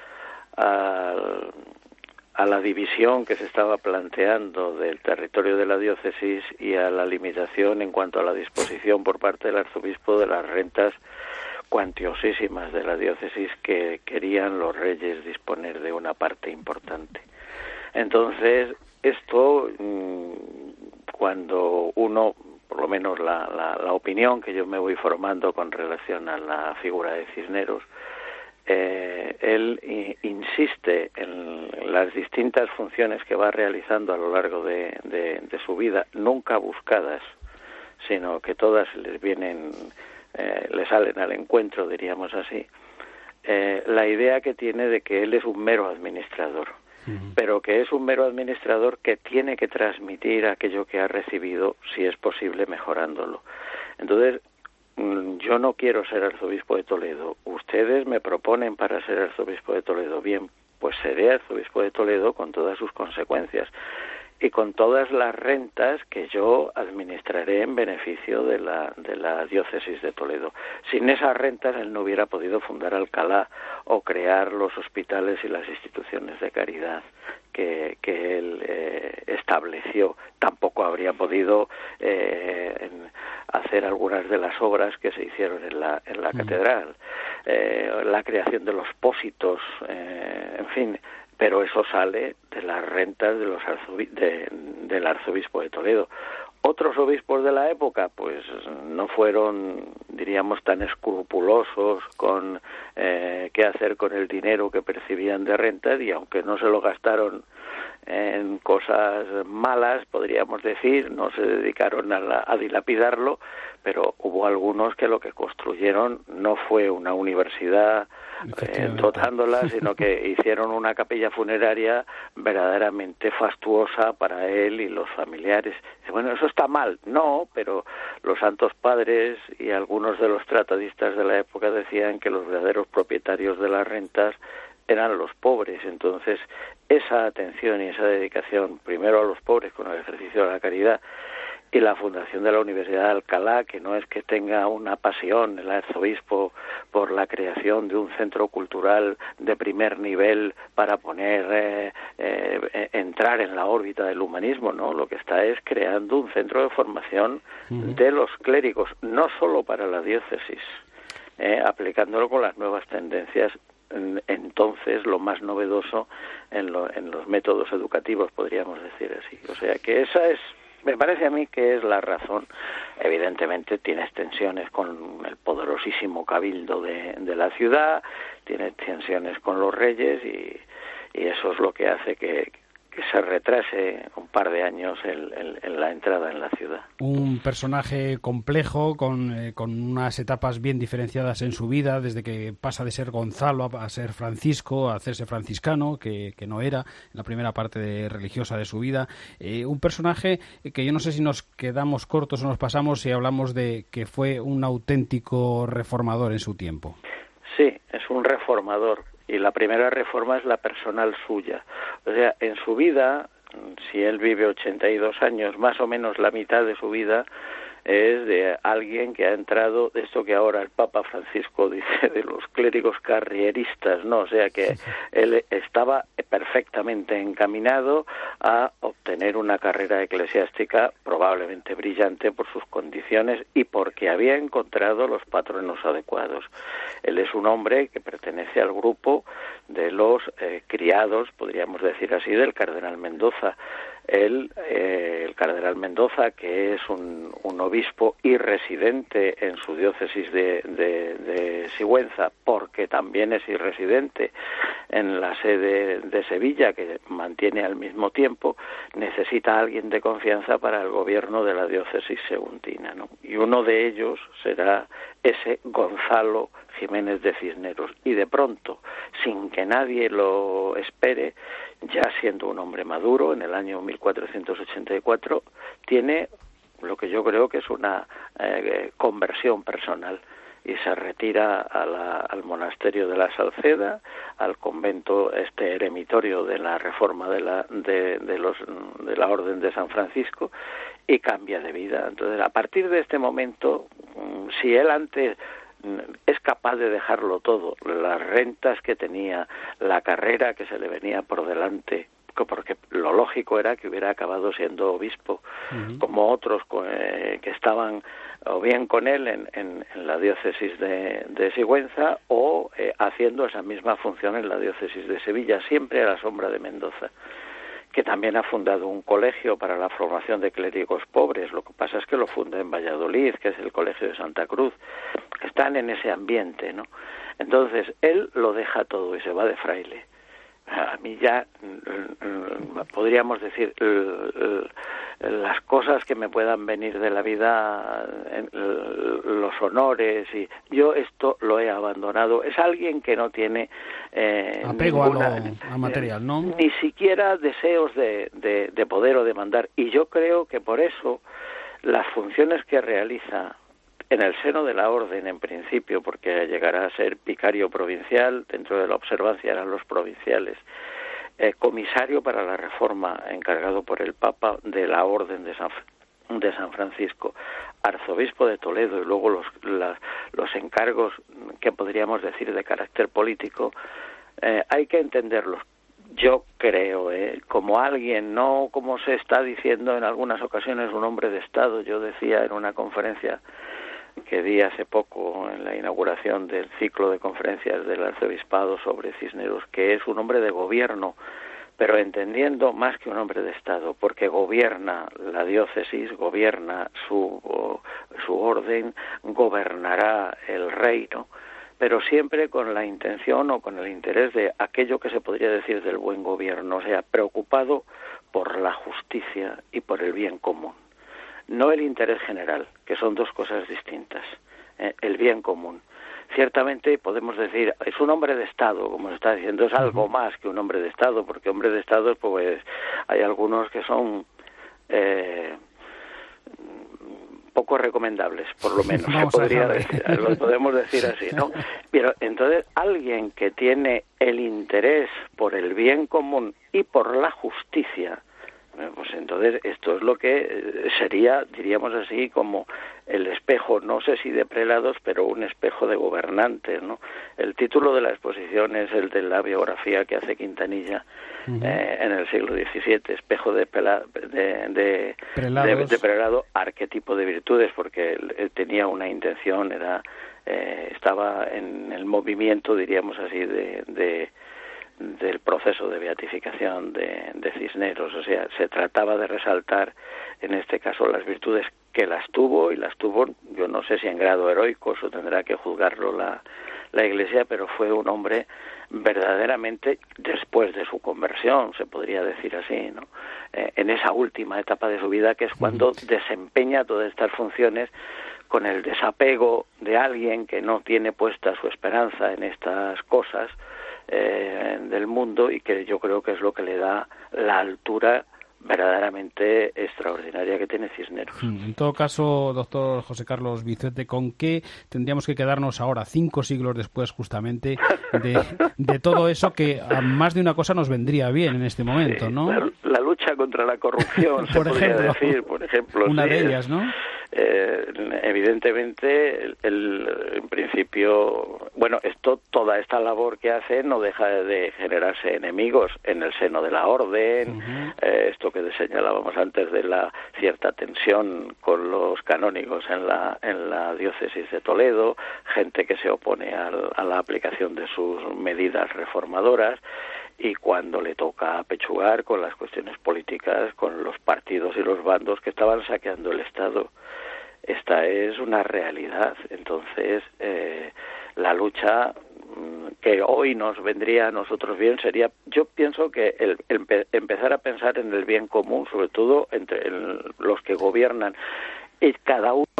a la división que se estaba planteando del territorio de la diócesis y a la limitación en cuanto a la disposición por parte del arzobispo de las rentas cuantiosísimas de la diócesis que querían los reyes disponer de una parte importante. Entonces, esto, cuando uno, por lo menos la opinión que yo me voy formando con relación a la figura de Cisneros, él insiste en las distintas funciones que va realizando a lo largo de su vida, nunca buscadas, sino que todas le salen al encuentro, diríamos así. La idea que tiene de que él es un mero administrador, pero que es un mero administrador que tiene que transmitir aquello que ha recibido, si es posible, mejorándolo. Entonces, yo no quiero ser arzobispo de Toledo. Ustedes me proponen para ser arzobispo de Toledo. Bien, pues seré arzobispo de Toledo con todas sus consecuencias. y con todas las rentas que yo administraré en beneficio de la diócesis de Toledo. Sin esas rentas él no hubiera podido fundar Alcalá o crear los hospitales y las instituciones de caridad que él estableció. Tampoco habría podido hacer algunas de las obras que se hicieron en la catedral, la creación de los pósitos, en fin. Pero eso sale de las rentas de del arzobispo de Toledo. Otros obispos de la época, pues no fueron, diríamos, tan escrupulosos con qué hacer con el dinero que percibían de rentas, y aunque no se lo gastaron en cosas malas, podríamos decir, no se dedicaron a dilapidarlo, pero hubo algunos que lo que construyeron no fue una universidad dotándola, sino que hicieron una capilla funeraria verdaderamente fastuosa para él y los familiares. Bueno, eso está mal, no, pero los santos padres y algunos de los tratadistas de la época decían que los verdaderos propietarios de las rentas eran los pobres. Entonces, esa atención y esa dedicación primero a los pobres con el ejercicio de la caridad, y la fundación de la Universidad de Alcalá, que no es que tenga una pasión el arzobispo por la creación de un centro cultural de primer nivel para entrar en la órbita del humanismo, no, lo que está es creando un centro de formación de los clérigos, no solo para la diócesis, aplicándolo con las nuevas tendencias. Entonces, lo más novedoso en los métodos educativos, podríamos decir así. O sea que esa es, me parece a mí que es la razón. Evidentemente tiene extensiones con el poderosísimo cabildo de la ciudad, tiene extensiones con los reyes, y eso es lo que hace que se retrase un par de años en la entrada en la ciudad. Un personaje complejo, con unas etapas bien diferenciadas en su vida, desde que pasa de ser Gonzalo a ser Francisco, a hacerse franciscano, que no era, en la primera parte religiosa de su vida. Un personaje que yo no sé si nos quedamos cortos o nos pasamos si hablamos de que fue un auténtico reformador en su tiempo. Sí, es un reformador. Y la primera reforma es la personal suya. O sea, en su vida, si él vive 82 años, más o menos la mitad de su vida es de alguien que ha entrado, de esto que ahora el Papa Francisco dice, de los clérigos carrieristas, ¿no? O sea que él estaba perfectamente encaminado a obtener una carrera eclesiástica probablemente brillante por sus condiciones y porque había encontrado los patronos adecuados. Él es un hombre que pertenece al grupo de los criados, podríamos decir así, del cardenal Mendoza. El cardenal Mendoza, que es un obispo y residente en su diócesis de Sigüenza, porque también es irresidente en la sede de Sevilla, que mantiene al mismo tiempo, necesita a alguien de confianza para el gobierno de la diócesis seguntina, ¿no? Y uno de ellos será ese Gonzalo Jiménez de Cisneros. Y de pronto, sin que nadie lo espere, ya siendo un hombre maduro, en el año 1484, tiene lo que yo creo que es una conversión personal, y se retira al monasterio de la Salceda, al convento eremitorio de la Reforma de la Orden de San Francisco, y cambia de vida. Entonces, a partir de este momento, si él antes es capaz de dejarlo todo, las rentas que tenía, la carrera que se le venía por delante, porque lo lógico era que hubiera acabado siendo obispo, como otros que estaban o bien con él en la diócesis de Sigüenza, o haciendo esa misma función en la diócesis de Sevilla, siempre a la sombra de Mendoza, que también ha fundado un colegio para la formación de clérigos pobres. Lo que pasa es que lo funda en Valladolid, que es el Colegio de Santa Cruz. Están en ese ambiente, ¿no? Entonces, él lo deja todo y se va de fraile. A mí ya, podríamos decir, las cosas que me puedan venir de la vida, los honores, y yo esto lo he abandonado. Es alguien que no tiene apego a material, ¿no? Ni siquiera deseos de poder o de mandar. Y yo creo que por eso las funciones que realiza en el seno de la orden, en principio, porque llegará a ser vicario provincial, dentro de la observancia eran los provinciales, comisario para la reforma encargado por el Papa de la Orden de San Francisco, arzobispo de Toledo, y luego los encargos que podríamos decir de carácter político, hay que entenderlos. Yo creo, como alguien, no como se está diciendo en algunas ocasiones, un hombre de Estado. Yo decía en una conferencia que di hace poco en la inauguración del ciclo de conferencias del arzobispado sobre Cisneros, que es un hombre de gobierno, pero entendiendo más que un hombre de Estado, porque gobierna la diócesis, gobierna su orden, gobernará el reino, pero siempre con la intención o con el interés de aquello que se podría decir del buen gobierno, o sea, preocupado por la justicia y por el bien común. No el interés general, que son dos cosas distintas, el bien común. Ciertamente podemos decir, es un hombre de Estado, como se está diciendo, es algo más que un hombre de Estado, porque hombres de Estado, pues hay algunos que son poco recomendables, por lo menos, lo podemos decir así, ¿no? Pero entonces, alguien que tiene el interés por el bien común y por la justicia, pues entonces esto es lo que sería, diríamos así, como el espejo, no sé si de prelados, pero un espejo de gobernantes, ¿no? El título de la exposición es el de la biografía que hace Quintanilla en el siglo XVII, espejo de prelado, arquetipo de virtudes, porque él tenía una intención, estaba en el movimiento, diríamos así, del proceso de beatificación de Cisneros, o sea, se trataba de resaltar en este caso las virtudes que las tuvo, yo no sé si en grado heroico, eso tendrá que juzgarlo la Iglesia, pero fue un hombre verdaderamente, después de su conversión, se podría decir así, ¿no? En esa última etapa de su vida, que es cuando desempeña todas estas funciones con el desapego de alguien que no tiene puesta su esperanza en estas cosas del mundo, y que yo creo que es lo que le da la altura verdaderamente extraordinaria que tiene Cisneros. En todo caso, doctor José Carlos Vicente, ¿con qué tendríamos que quedarnos ahora, 5 siglos después justamente, de todo eso que a más de una cosa nos vendría bien en este momento, ¿no? La lucha contra la corrupción, se podría decir, por ejemplo. Una de ellas, ¿no? Evidentemente, en principio, bueno, toda esta labor que hace no deja de generarse enemigos en el seno de la orden, esto que señalábamos antes de la cierta tensión con los canónigos en la diócesis de Toledo, gente que se opone a la aplicación de sus medidas reformadoras, y cuando le toca apechugar con las cuestiones políticas, con los partidos y los bandos que estaban saqueando el Estado. Esta es una realidad. Entonces, la lucha que hoy nos vendría a nosotros bien sería, yo pienso que empezar a pensar en el bien común, sobre todo entre los que gobiernan, y cada uno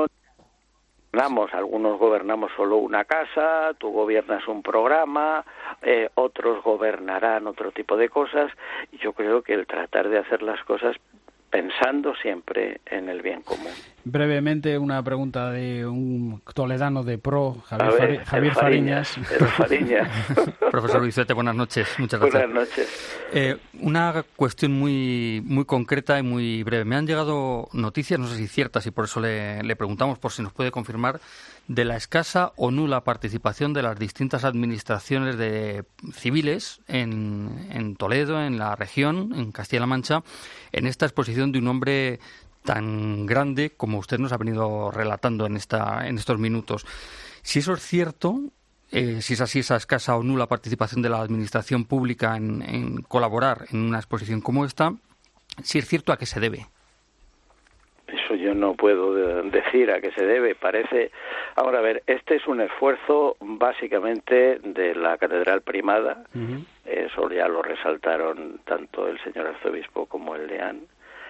algunos gobernamos solo una casa, tú gobiernas un programa, otros gobernarán otro tipo de cosas, y yo creo que el tratar de hacer las cosas pensando siempre en el bien común. Brevemente, una pregunta de un toledano de pro, Javier Fariñas. Profesor Vicente, buenas noches. Muchas gracias. Buenas noches. Una cuestión muy concreta y muy breve. Me han llegado noticias, no sé si ciertas, y por eso le preguntamos por si nos puede confirmar, de la escasa o nula participación de las distintas administraciones civiles en Toledo, en la región, en Castilla-La Mancha, en esta exposición de un hombre tan grande como usted nos ha venido relatando en estos minutos. Si eso es cierto, si es así, esa escasa o nula participación de la administración pública en colaborar en una exposición como esta, si es cierto, ¿a qué se debe? Eso yo no puedo decir a qué se debe. Parece, ahora a ver, este es un esfuerzo básicamente de la Catedral Primada. Eso ya lo resaltaron tanto el señor arzobispo como el deán.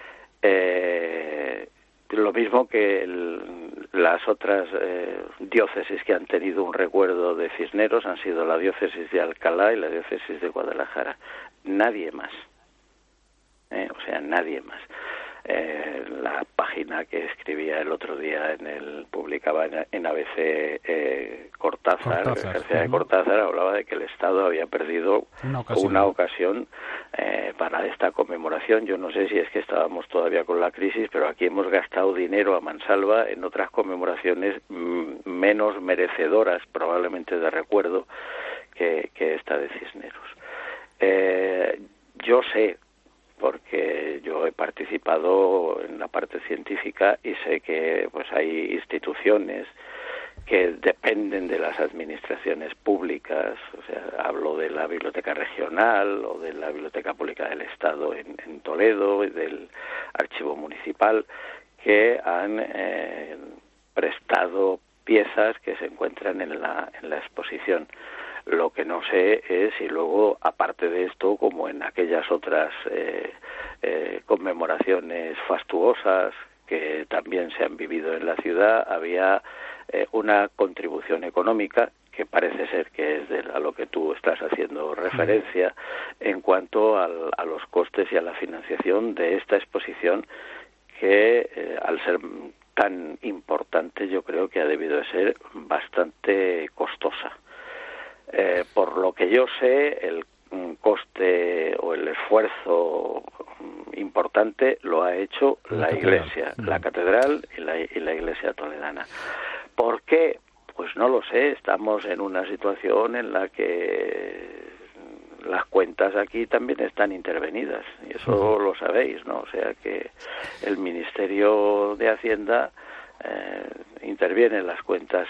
Lo mismo que las otras diócesis que han tenido un recuerdo de Cisneros han sido la diócesis de Alcalá y la diócesis de Guadalajara. Nadie más. O sea, nadie más. la página que escribía el otro día publicaba en ABC Cortázar, García de Cortázar, hablaba de que el Estado había perdido una ocasión para esta conmemoración. Yo no sé si es que estábamos todavía con la crisis, pero aquí hemos gastado dinero a mansalva en otras conmemoraciones menos merecedoras probablemente de recuerdo que esta de Cisneros. Yo sé, porque yo he participado en la parte científica y sé que pues hay instituciones que dependen de las administraciones públicas, o sea, hablo de la Biblioteca Regional o de la Biblioteca Pública del Estado en Toledo y del Archivo Municipal, que han prestado piezas que se encuentran en la exposición. Lo que no sé es si luego, aparte de esto, como en aquellas otras conmemoraciones fastuosas que también se han vivido en la ciudad, había una contribución económica, que parece ser que es a lo que tú estás haciendo referencia, en cuanto a los costes y a la financiación de esta exposición, que al ser tan importante yo creo que ha debido de ser bastante costosa. Por lo que yo sé, el coste o el esfuerzo importante lo ha hecho la Iglesia, la Catedral y la Iglesia toledana. ¿Por qué? Pues no lo sé. Estamos en una situación en la que las cuentas aquí también están intervenidas, y eso lo sabéis, ¿no? O sea que el Ministerio de Hacienda interviene en las cuentas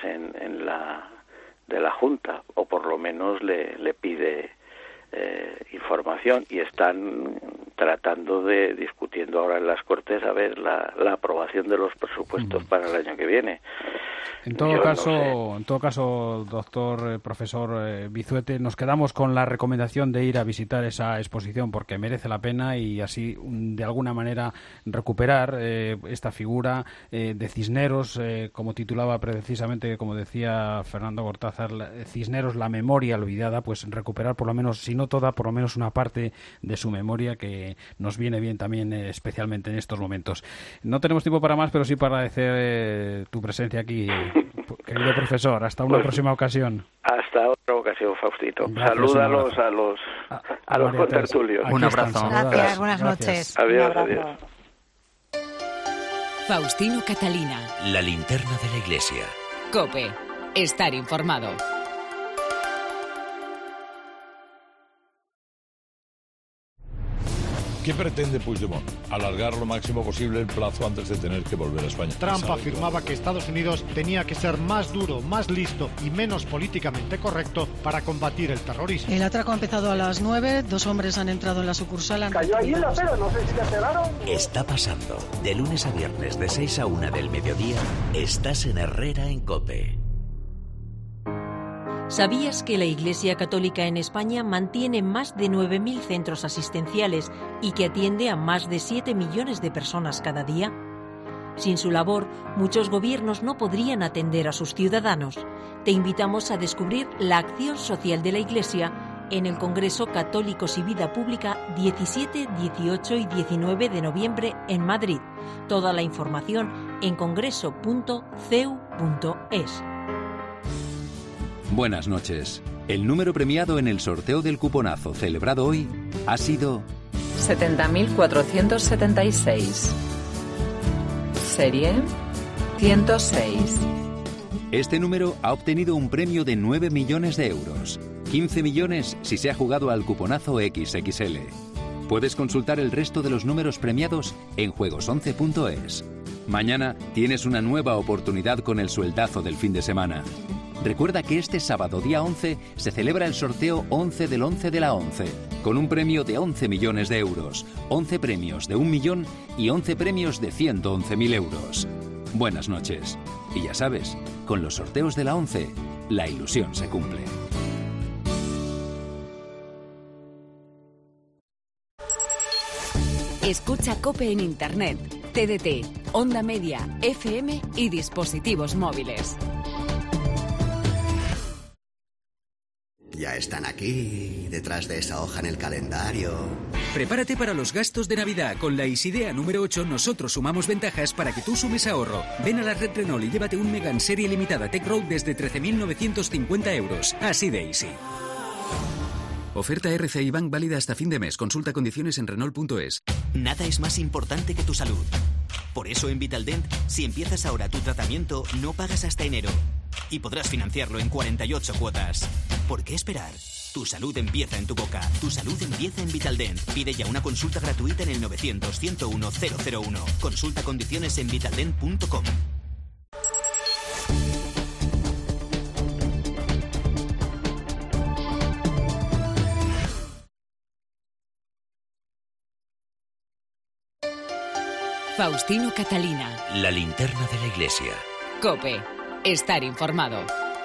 de la Junta, o por lo menos le pide información, y están discutiendo ahora en las Cortes a ver la aprobación de los presupuestos para el año que viene. En todo caso, doctor, profesor Vizuete, nos quedamos con la recomendación de ir a visitar esa exposición, porque merece la pena, y así de alguna manera recuperar esta figura de Cisneros, como titulaba precisamente, como decía Fernando Cortázar, Cisneros, la memoria olvidada, pues recuperar por lo menos, si no toda, por lo menos una parte de su memoria, que nos viene bien también, especialmente en estos momentos. No tenemos tiempo para más, pero sí para agradecer tu presencia aquí, querido profesor. Hasta una próxima ocasión. Hasta otra ocasión, Faustito. Salúdalos a los contertulios. Un abrazo. Gracias, buenas noches. Adiós, adiós. Faustino Catalina. La linterna de la iglesia. COPE. Estar informado. ¿Qué pretende Puigdemont? Alargar lo máximo posible el plazo antes de tener que volver a España. Trump afirmaba que Estados Unidos tenía que ser más duro, más listo y menos políticamente correcto para combatir el terrorismo. El atraco ha empezado a las 9, 2 hombres han entrado en la sucursal. Cayó allí en la acera, no sé si le cerraron. Está pasando. De lunes a viernes de 6 a 1 del mediodía, estás en Herrera en COPE. ¿Sabías que la Iglesia Católica en España mantiene más de 9.000 centros asistenciales y que atiende a más de 7 millones de personas cada día? Sin su labor, muchos gobiernos no podrían atender a sus ciudadanos. Te invitamos a descubrir la acción social de la Iglesia en el Congreso Católicos y Vida Pública 17, 18 y 19 de noviembre en Madrid. Toda la información en congreso.ceu.es. Buenas noches. El número premiado en el sorteo del cuponazo celebrado hoy ha sido 70.476. Serie 106. Este número ha obtenido un premio de 9 millones de euros. 15 millones si se ha jugado al cuponazo XXL. Puedes consultar el resto de los números premiados en juegos11.es. Mañana tienes una nueva oportunidad con el sueldazo del fin de semana. Recuerda que este sábado, día 11, se celebra el sorteo 11 del 11 de la 11, con un premio de 11 millones de euros, 11 premios de 1 millón y 11 premios de 111.000 euros. Buenas noches. Y ya sabes, con los sorteos de la 11, la ilusión se cumple. Escucha COPE en Internet, TDT, Onda Media, FM y dispositivos móviles. Ya están aquí, detrás de esa hoja en el calendario. Prepárate para los gastos de Navidad. Con la Isidea número 8 nosotros sumamos ventajas para que tú sumes ahorro. Ven a la red Renault y llévate un Megane serie limitada Tech Road desde 13.950 euros. Así de easy. Oferta RCI Bank válida hasta fin de mes. Consulta condiciones en Renault.es. Nada es más importante que tu salud. Por eso en Vitaldent, si empiezas ahora tu tratamiento, no pagas hasta enero. Y podrás financiarlo en 48 cuotas. ¿Por qué esperar? Tu salud empieza en tu boca. Tu salud empieza en Vitaldent. Pide ya una consulta gratuita en el 900-101-001. Consulta condiciones en vitaldent.com. Faustino Catalina. La linterna de la iglesia. COPE. Estar informado.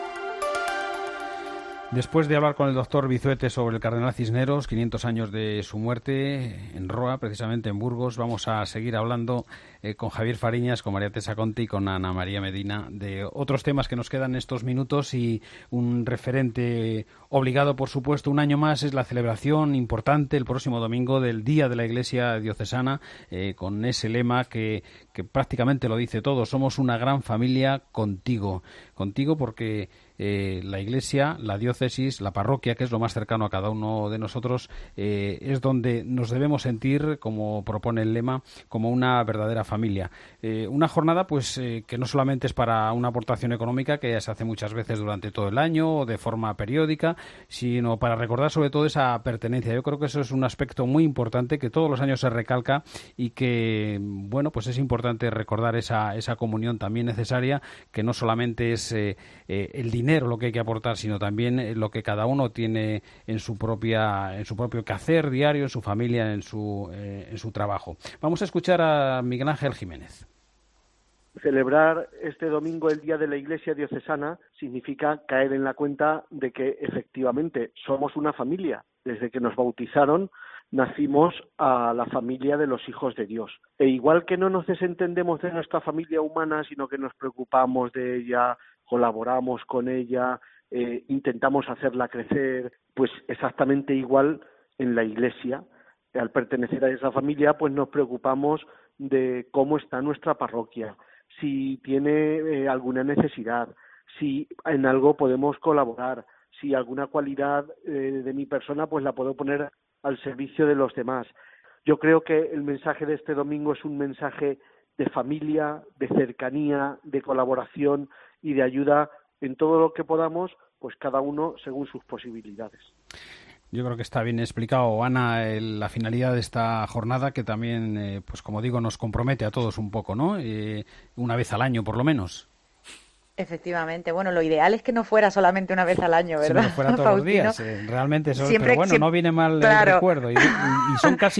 Después de hablar con el doctor Vizuete sobre el cardenal Cisneros, 500 años de su muerte en Roa, precisamente en Burgos, vamos a seguir hablando con Javier Fariñas, con María Teresa Conte y con Ana María Medina de otros temas que nos quedan en estos minutos, y un referente obligado, por supuesto, un año más es la celebración importante el próximo domingo del Día de la Iglesia Diocesana, con ese lema que prácticamente lo dice todo: somos una gran familia contigo porque la Iglesia, la diócesis, la parroquia, que es lo más cercano a cada uno de nosotros, es donde nos debemos sentir, como propone el lema, como una verdadera familia. Una jornada pues que no solamente es para una aportación económica, que ya se hace muchas veces durante todo el año o de forma periódica, sino para recordar sobre todo esa pertenencia. Yo creo que eso es un aspecto muy importante que todos los años se recalca, y que, bueno, pues es importante recordar esa comunión también necesaria, que no solamente es el dinero lo que hay que aportar, sino también lo que cada uno tiene en su propio quehacer diario, en su familia, en su trabajo. Vamos a escuchar a Miguel Ángel Jiménez. Celebrar este domingo el Día de la Iglesia Diocesana significa caer en la cuenta de que efectivamente somos una familia. Desde que nos bautizaron nacimos a la familia de los hijos de Dios. E igual que no nos desentendemos de nuestra familia humana, sino que nos preocupamos de ella, colaboramos con ella, intentamos hacerla crecer, pues exactamente igual en la Iglesia. Al pertenecer a esa familia, pues nos preocupamos de cómo está nuestra parroquia, si tiene alguna necesidad, si en algo podemos colaborar, si alguna cualidad de mi persona pues la puedo poner al servicio de los demás. Yo creo que el mensaje de este domingo es un mensaje de familia, de cercanía, de colaboración y de ayuda en todo lo que podamos, pues cada uno según sus posibilidades. Yo creo que está bien explicado, Ana, la finalidad de esta jornada, que también, pues como digo, nos compromete a todos un poco, ¿no? Una vez al año, por lo menos. Efectivamente. Bueno, lo ideal es que no fuera solamente una vez al año, ¿verdad? Si no fuera todos los días. Realmente eso, siempre, pero bueno, siempre, no viene mal claro. el recuerdo. Y son casi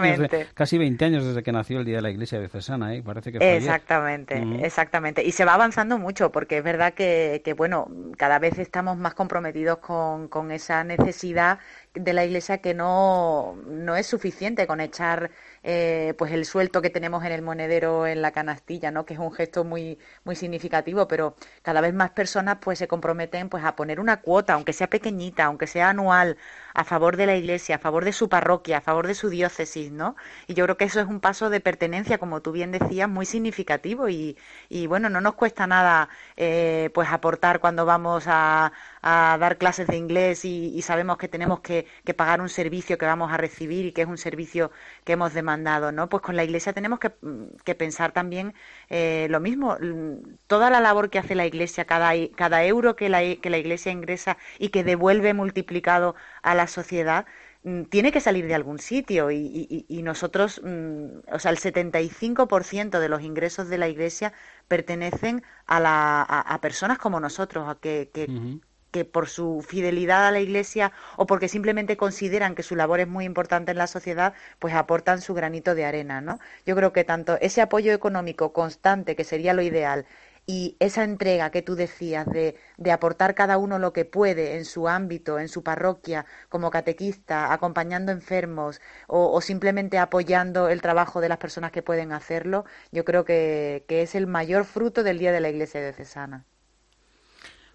20 años desde que nació el Día de la Iglesia Diocesana, ¿eh? Parece que fue exactamente, ayer. Exactamente. Y se va avanzando mucho, porque es verdad que bueno, cada vez estamos más comprometidos con esa necesidad de la Iglesia, que no es suficiente con echar pues el suelto que tenemos en el monedero en la canastilla, ¿no? Que es un gesto muy muy significativo, pero cada vez más personas pues se comprometen pues a poner una cuota, aunque sea pequeñita, aunque sea anual, a favor de la Iglesia, a favor de su parroquia, a favor de su diócesis, ¿no? Y yo creo que eso es un paso de pertenencia, como tú bien decías, muy significativo, y bueno, no nos cuesta nada pues aportar cuando vamos a dar clases de inglés y sabemos que tenemos que pagar un servicio que vamos a recibir y que es un servicio que hemos demandado, ¿no? Pues con la Iglesia tenemos que pensar también lo mismo. Toda la labor que hace la Iglesia, cada euro que la Iglesia ingresa y que devuelve multiplicado a la sociedad, tiene que salir de algún sitio, y nosotros, o sea, el 75% de los ingresos de la Iglesia pertenecen a personas como nosotros, que por su fidelidad a la Iglesia o porque simplemente consideran que su labor es muy importante en la sociedad, pues aportan su granito de arena, ¿no? Yo creo que tanto ese apoyo económico constante, que sería lo ideal, y esa entrega que tú decías de aportar cada uno lo que puede en su ámbito, en su parroquia, como catequista, acompañando enfermos o simplemente apoyando el trabajo de las personas que pueden hacerlo, yo creo que es el mayor fruto del Día de la Iglesia Diocesana.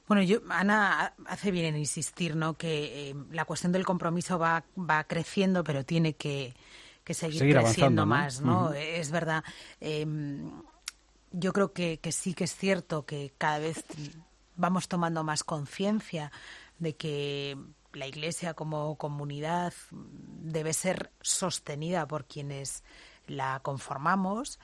Bueno, Ana hace bien en insistir, ¿no? Que la cuestión del compromiso va creciendo, pero tiene que seguir creciendo más, ¿no? Uh-huh. Es verdad. Yo creo que sí que es cierto que cada vez vamos tomando más conciencia de que la Iglesia como comunidad debe ser sostenida por quienes la conformamos.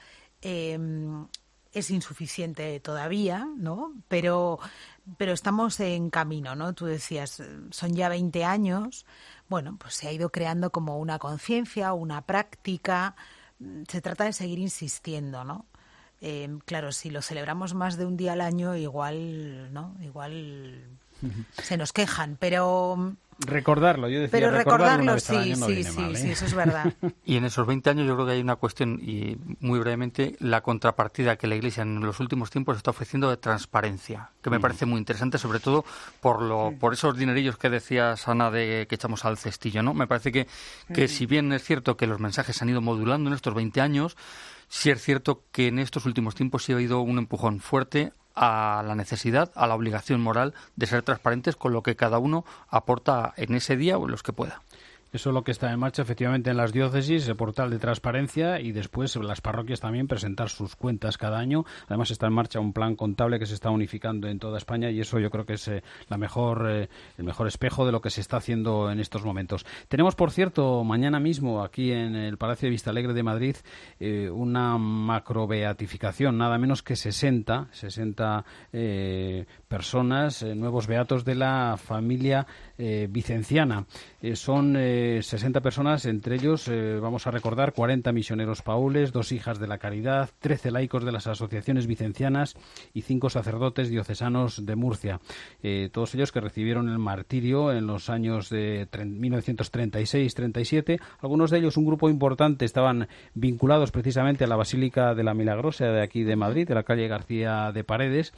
Es insuficiente todavía, ¿no? Pero estamos en camino, ¿no? Tú decías, son ya 20 años. Bueno, pues se ha ido creando como una conciencia, una práctica. Se trata de seguir insistiendo, ¿no? Claro, si lo celebramos más de un día al año, igual, ¿no? Igual se nos quejan, pero... Recordarlo, yo decía. Pero recordarlo, sí, eso es verdad. Y en esos 20 años yo creo que hay una cuestión, y muy brevemente, la contrapartida que la Iglesia en los últimos tiempos está ofreciendo de transparencia, que me parece muy interesante, sobre todo por esos dinerillos que decías, Ana, de que echamos al cestillo, ¿no? Me parece que si bien es cierto que los mensajes se han ido modulando en estos 20 años, sí es cierto que en estos últimos tiempos sí ha habido un empujón fuerte a la necesidad, a la obligación moral de ser transparentes con lo que cada uno aporta en ese día o en los que pueda. Eso es lo que está en marcha efectivamente en las diócesis, el portal de transparencia, y después las parroquias también presentar sus cuentas cada año. Además está en marcha un plan contable que se está unificando en toda España, y eso yo creo que es el mejor espejo de lo que se está haciendo en estos momentos. Tenemos, por cierto, mañana mismo aquí en el Palacio de Vistalegre de Madrid una macrobeatificación, nada menos que 60 personas, nuevos beatos de la familia vicenciana. Son 60 personas, entre ellos vamos a recordar 40 misioneros paules, 2 hijas de la caridad, 13 laicos de las asociaciones vicencianas y 5 sacerdotes diocesanos de Murcia. Todos ellos que recibieron el martirio en los años de 1936-37. Algunos de ellos, un grupo importante, estaban vinculados precisamente a la Basílica de la Milagrosa de aquí de Madrid, de la calle García de Paredes,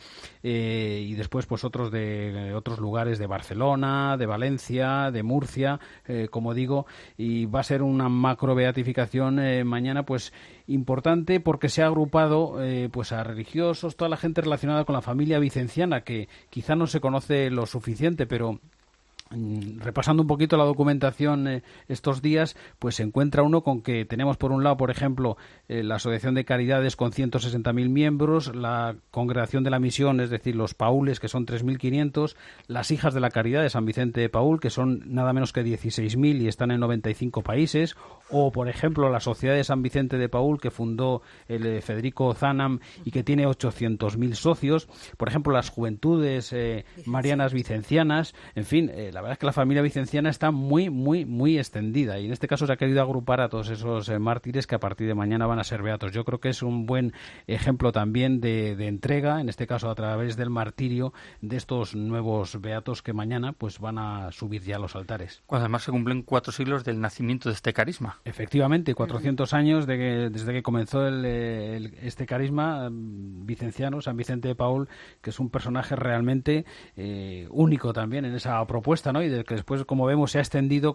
y después pues otros de otros lugares de Barcelona, de Valencia, de Murcia, como digo, y va a ser una macro beatificación mañana, pues importante, porque se ha agrupado pues a religiosos, toda la gente relacionada con la familia vicenciana, que quizá no se conoce lo suficiente, pero repasando un poquito la documentación estos días, pues se encuentra uno con que tenemos por un lado, por ejemplo, la Asociación de Caridades con 160.000 miembros, la Congregación de la Misión, es decir, los paules, que son 3.500, las Hijas de la Caridad de San Vicente de Paúl, que son nada menos que 16.000 y están en 95 países, o, por ejemplo, la Sociedad de San Vicente de Paúl, que fundó el Federico Zanam y que tiene 800.000 socios, por ejemplo, las Juventudes Marianas Vicencianas, en fin, la verdad es que la familia vicenciana está muy, muy, muy extendida, y en este caso se ha querido agrupar a todos esos mártires que a partir de mañana van a ser beatos. Yo creo que es un buen ejemplo también de entrega, en este caso a través del martirio, de estos nuevos beatos que mañana pues van a subir ya a los altares. Cuando además se cumplen 4 siglos del nacimiento de este carisma. Efectivamente, 400 años desde que comenzó este carisma vicenciano, San Vicente de Paúl, que es un personaje realmente único también en esa propuesta, ¿no? Y del que después, como vemos, se ha extendido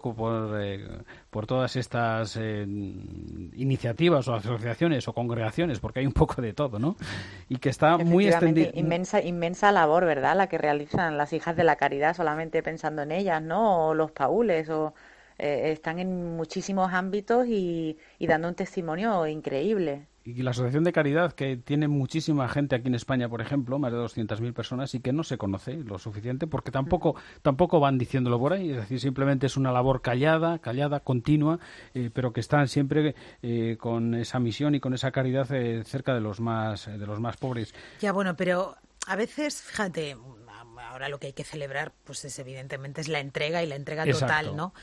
por todas estas iniciativas o asociaciones o congregaciones, porque hay un poco de todo, ¿no? Y que está muy extendido. Inmensa labor, ¿verdad?, la que realizan las Hijas de la Caridad, solamente pensando en ellas, ¿no? O los paules, están en muchísimos ámbitos y dando un testimonio increíble. Y la Asociación de Caridad, que tiene muchísima gente aquí en España, por ejemplo, más de 200.000 personas, y que no se conoce lo suficiente, porque tampoco van diciéndolo por ahí. Es decir, simplemente es una labor callada, continua, pero que están siempre con esa misión y con esa caridad cerca de los más pobres. Ya, bueno, pero a veces, fíjate, ahora lo que hay que celebrar, pues evidentemente es la entrega, y la entrega total, ¿no?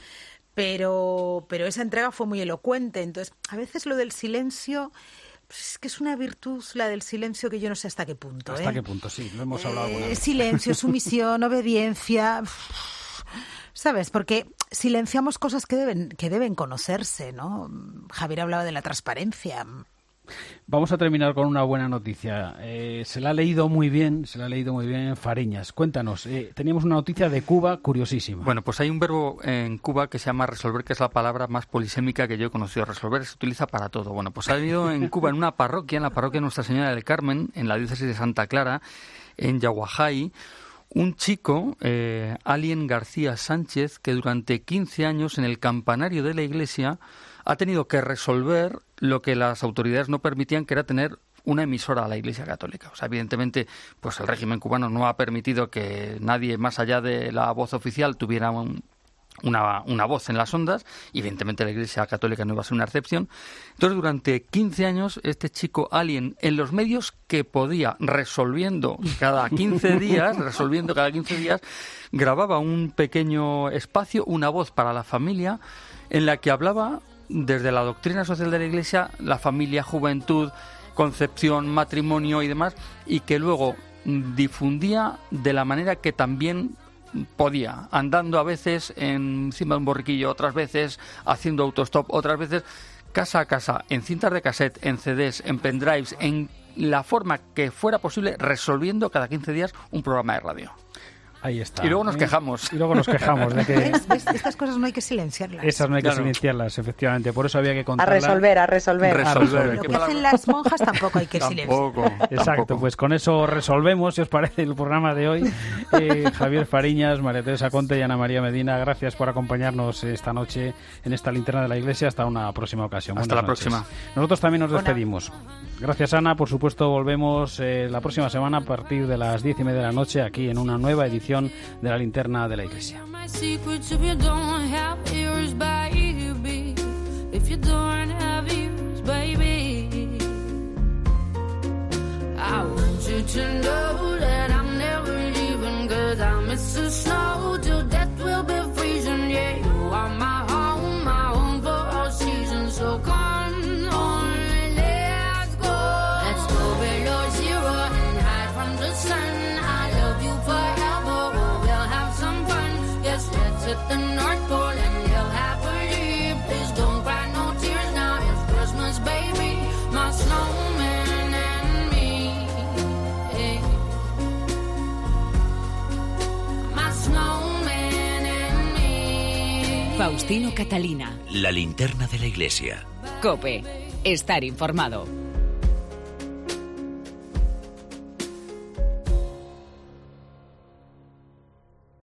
Pero esa entrega fue muy elocuente. Entonces, a veces lo del silencio, pues es que es una virtud, la del silencio, que yo no sé hasta qué punto. ¿Hasta qué punto? Sí, lo hemos hablado alguna vez. Silencio, sumisión, obediencia, ¿sabes? Porque silenciamos cosas que deben conocerse, ¿no? Javier hablaba de la transparencia. Vamos a terminar con una buena noticia. Se la ha leído muy bien en Fariñas. Cuéntanos, teníamos una noticia de Cuba curiosísima. Bueno, pues hay un verbo en Cuba que se llama resolver, que es la palabra más polisémica que yo he conocido. Resolver se utiliza para todo. Bueno, pues ha habido en Cuba, en una parroquia, en la parroquia Nuestra Señora del Carmen, en la diócesis de Santa Clara, en Yaguajay, un chico, Alien García Sánchez, que durante 15 años en el campanario de la iglesia ha tenido que resolver lo que las autoridades no permitían, que era tener una emisora a la Iglesia Católica. O sea, evidentemente, pues el régimen cubano no ha permitido que nadie más allá de la voz oficial tuviera una voz en las ondas, y evidentemente la Iglesia Católica no iba a ser una excepción. Entonces, durante 15 años, este chico Alien, en los medios que podía, resolviendo cada 15 días, grababa un pequeño espacio, una voz para la familia, en la que hablaba desde la doctrina social de la Iglesia, la familia, juventud, concepción, matrimonio y demás, y que luego difundía de la manera que también podía, andando a veces encima de un borriquillo, otras veces haciendo autostop, otras veces casa a casa, en cintas de cassette, en CDs, en pendrives, en la forma que fuera posible, resolviendo cada 15 días un programa de radio. Ahí está. Y luego nos quejamos. De que estas cosas no hay que silenciarlas. Esas no hay que silenciarlas, efectivamente. Por eso había que contarlas. A resolver. Lo que hacen las monjas tampoco hay que silenciar. Exacto, pues con eso resolvemos, si os parece, el programa de hoy. Javier Fariñas, María Teresa Conte y Ana María Medina, gracias por acompañarnos esta noche en esta linterna de la Iglesia. Hasta una próxima ocasión. Hasta la próxima. Nosotros también nos despedimos. Gracias, Ana. Por supuesto, volvemos la próxima semana a partir de las 10:30 de la noche aquí en una nueva edición de la linterna de la Iglesia. The North Pole and live happily. Please don't cry no tears now. It's Christmas, baby. My snowman and me. My snowman and me. Faustino Catalina. La linterna de la Iglesia. COPE. Estar informado.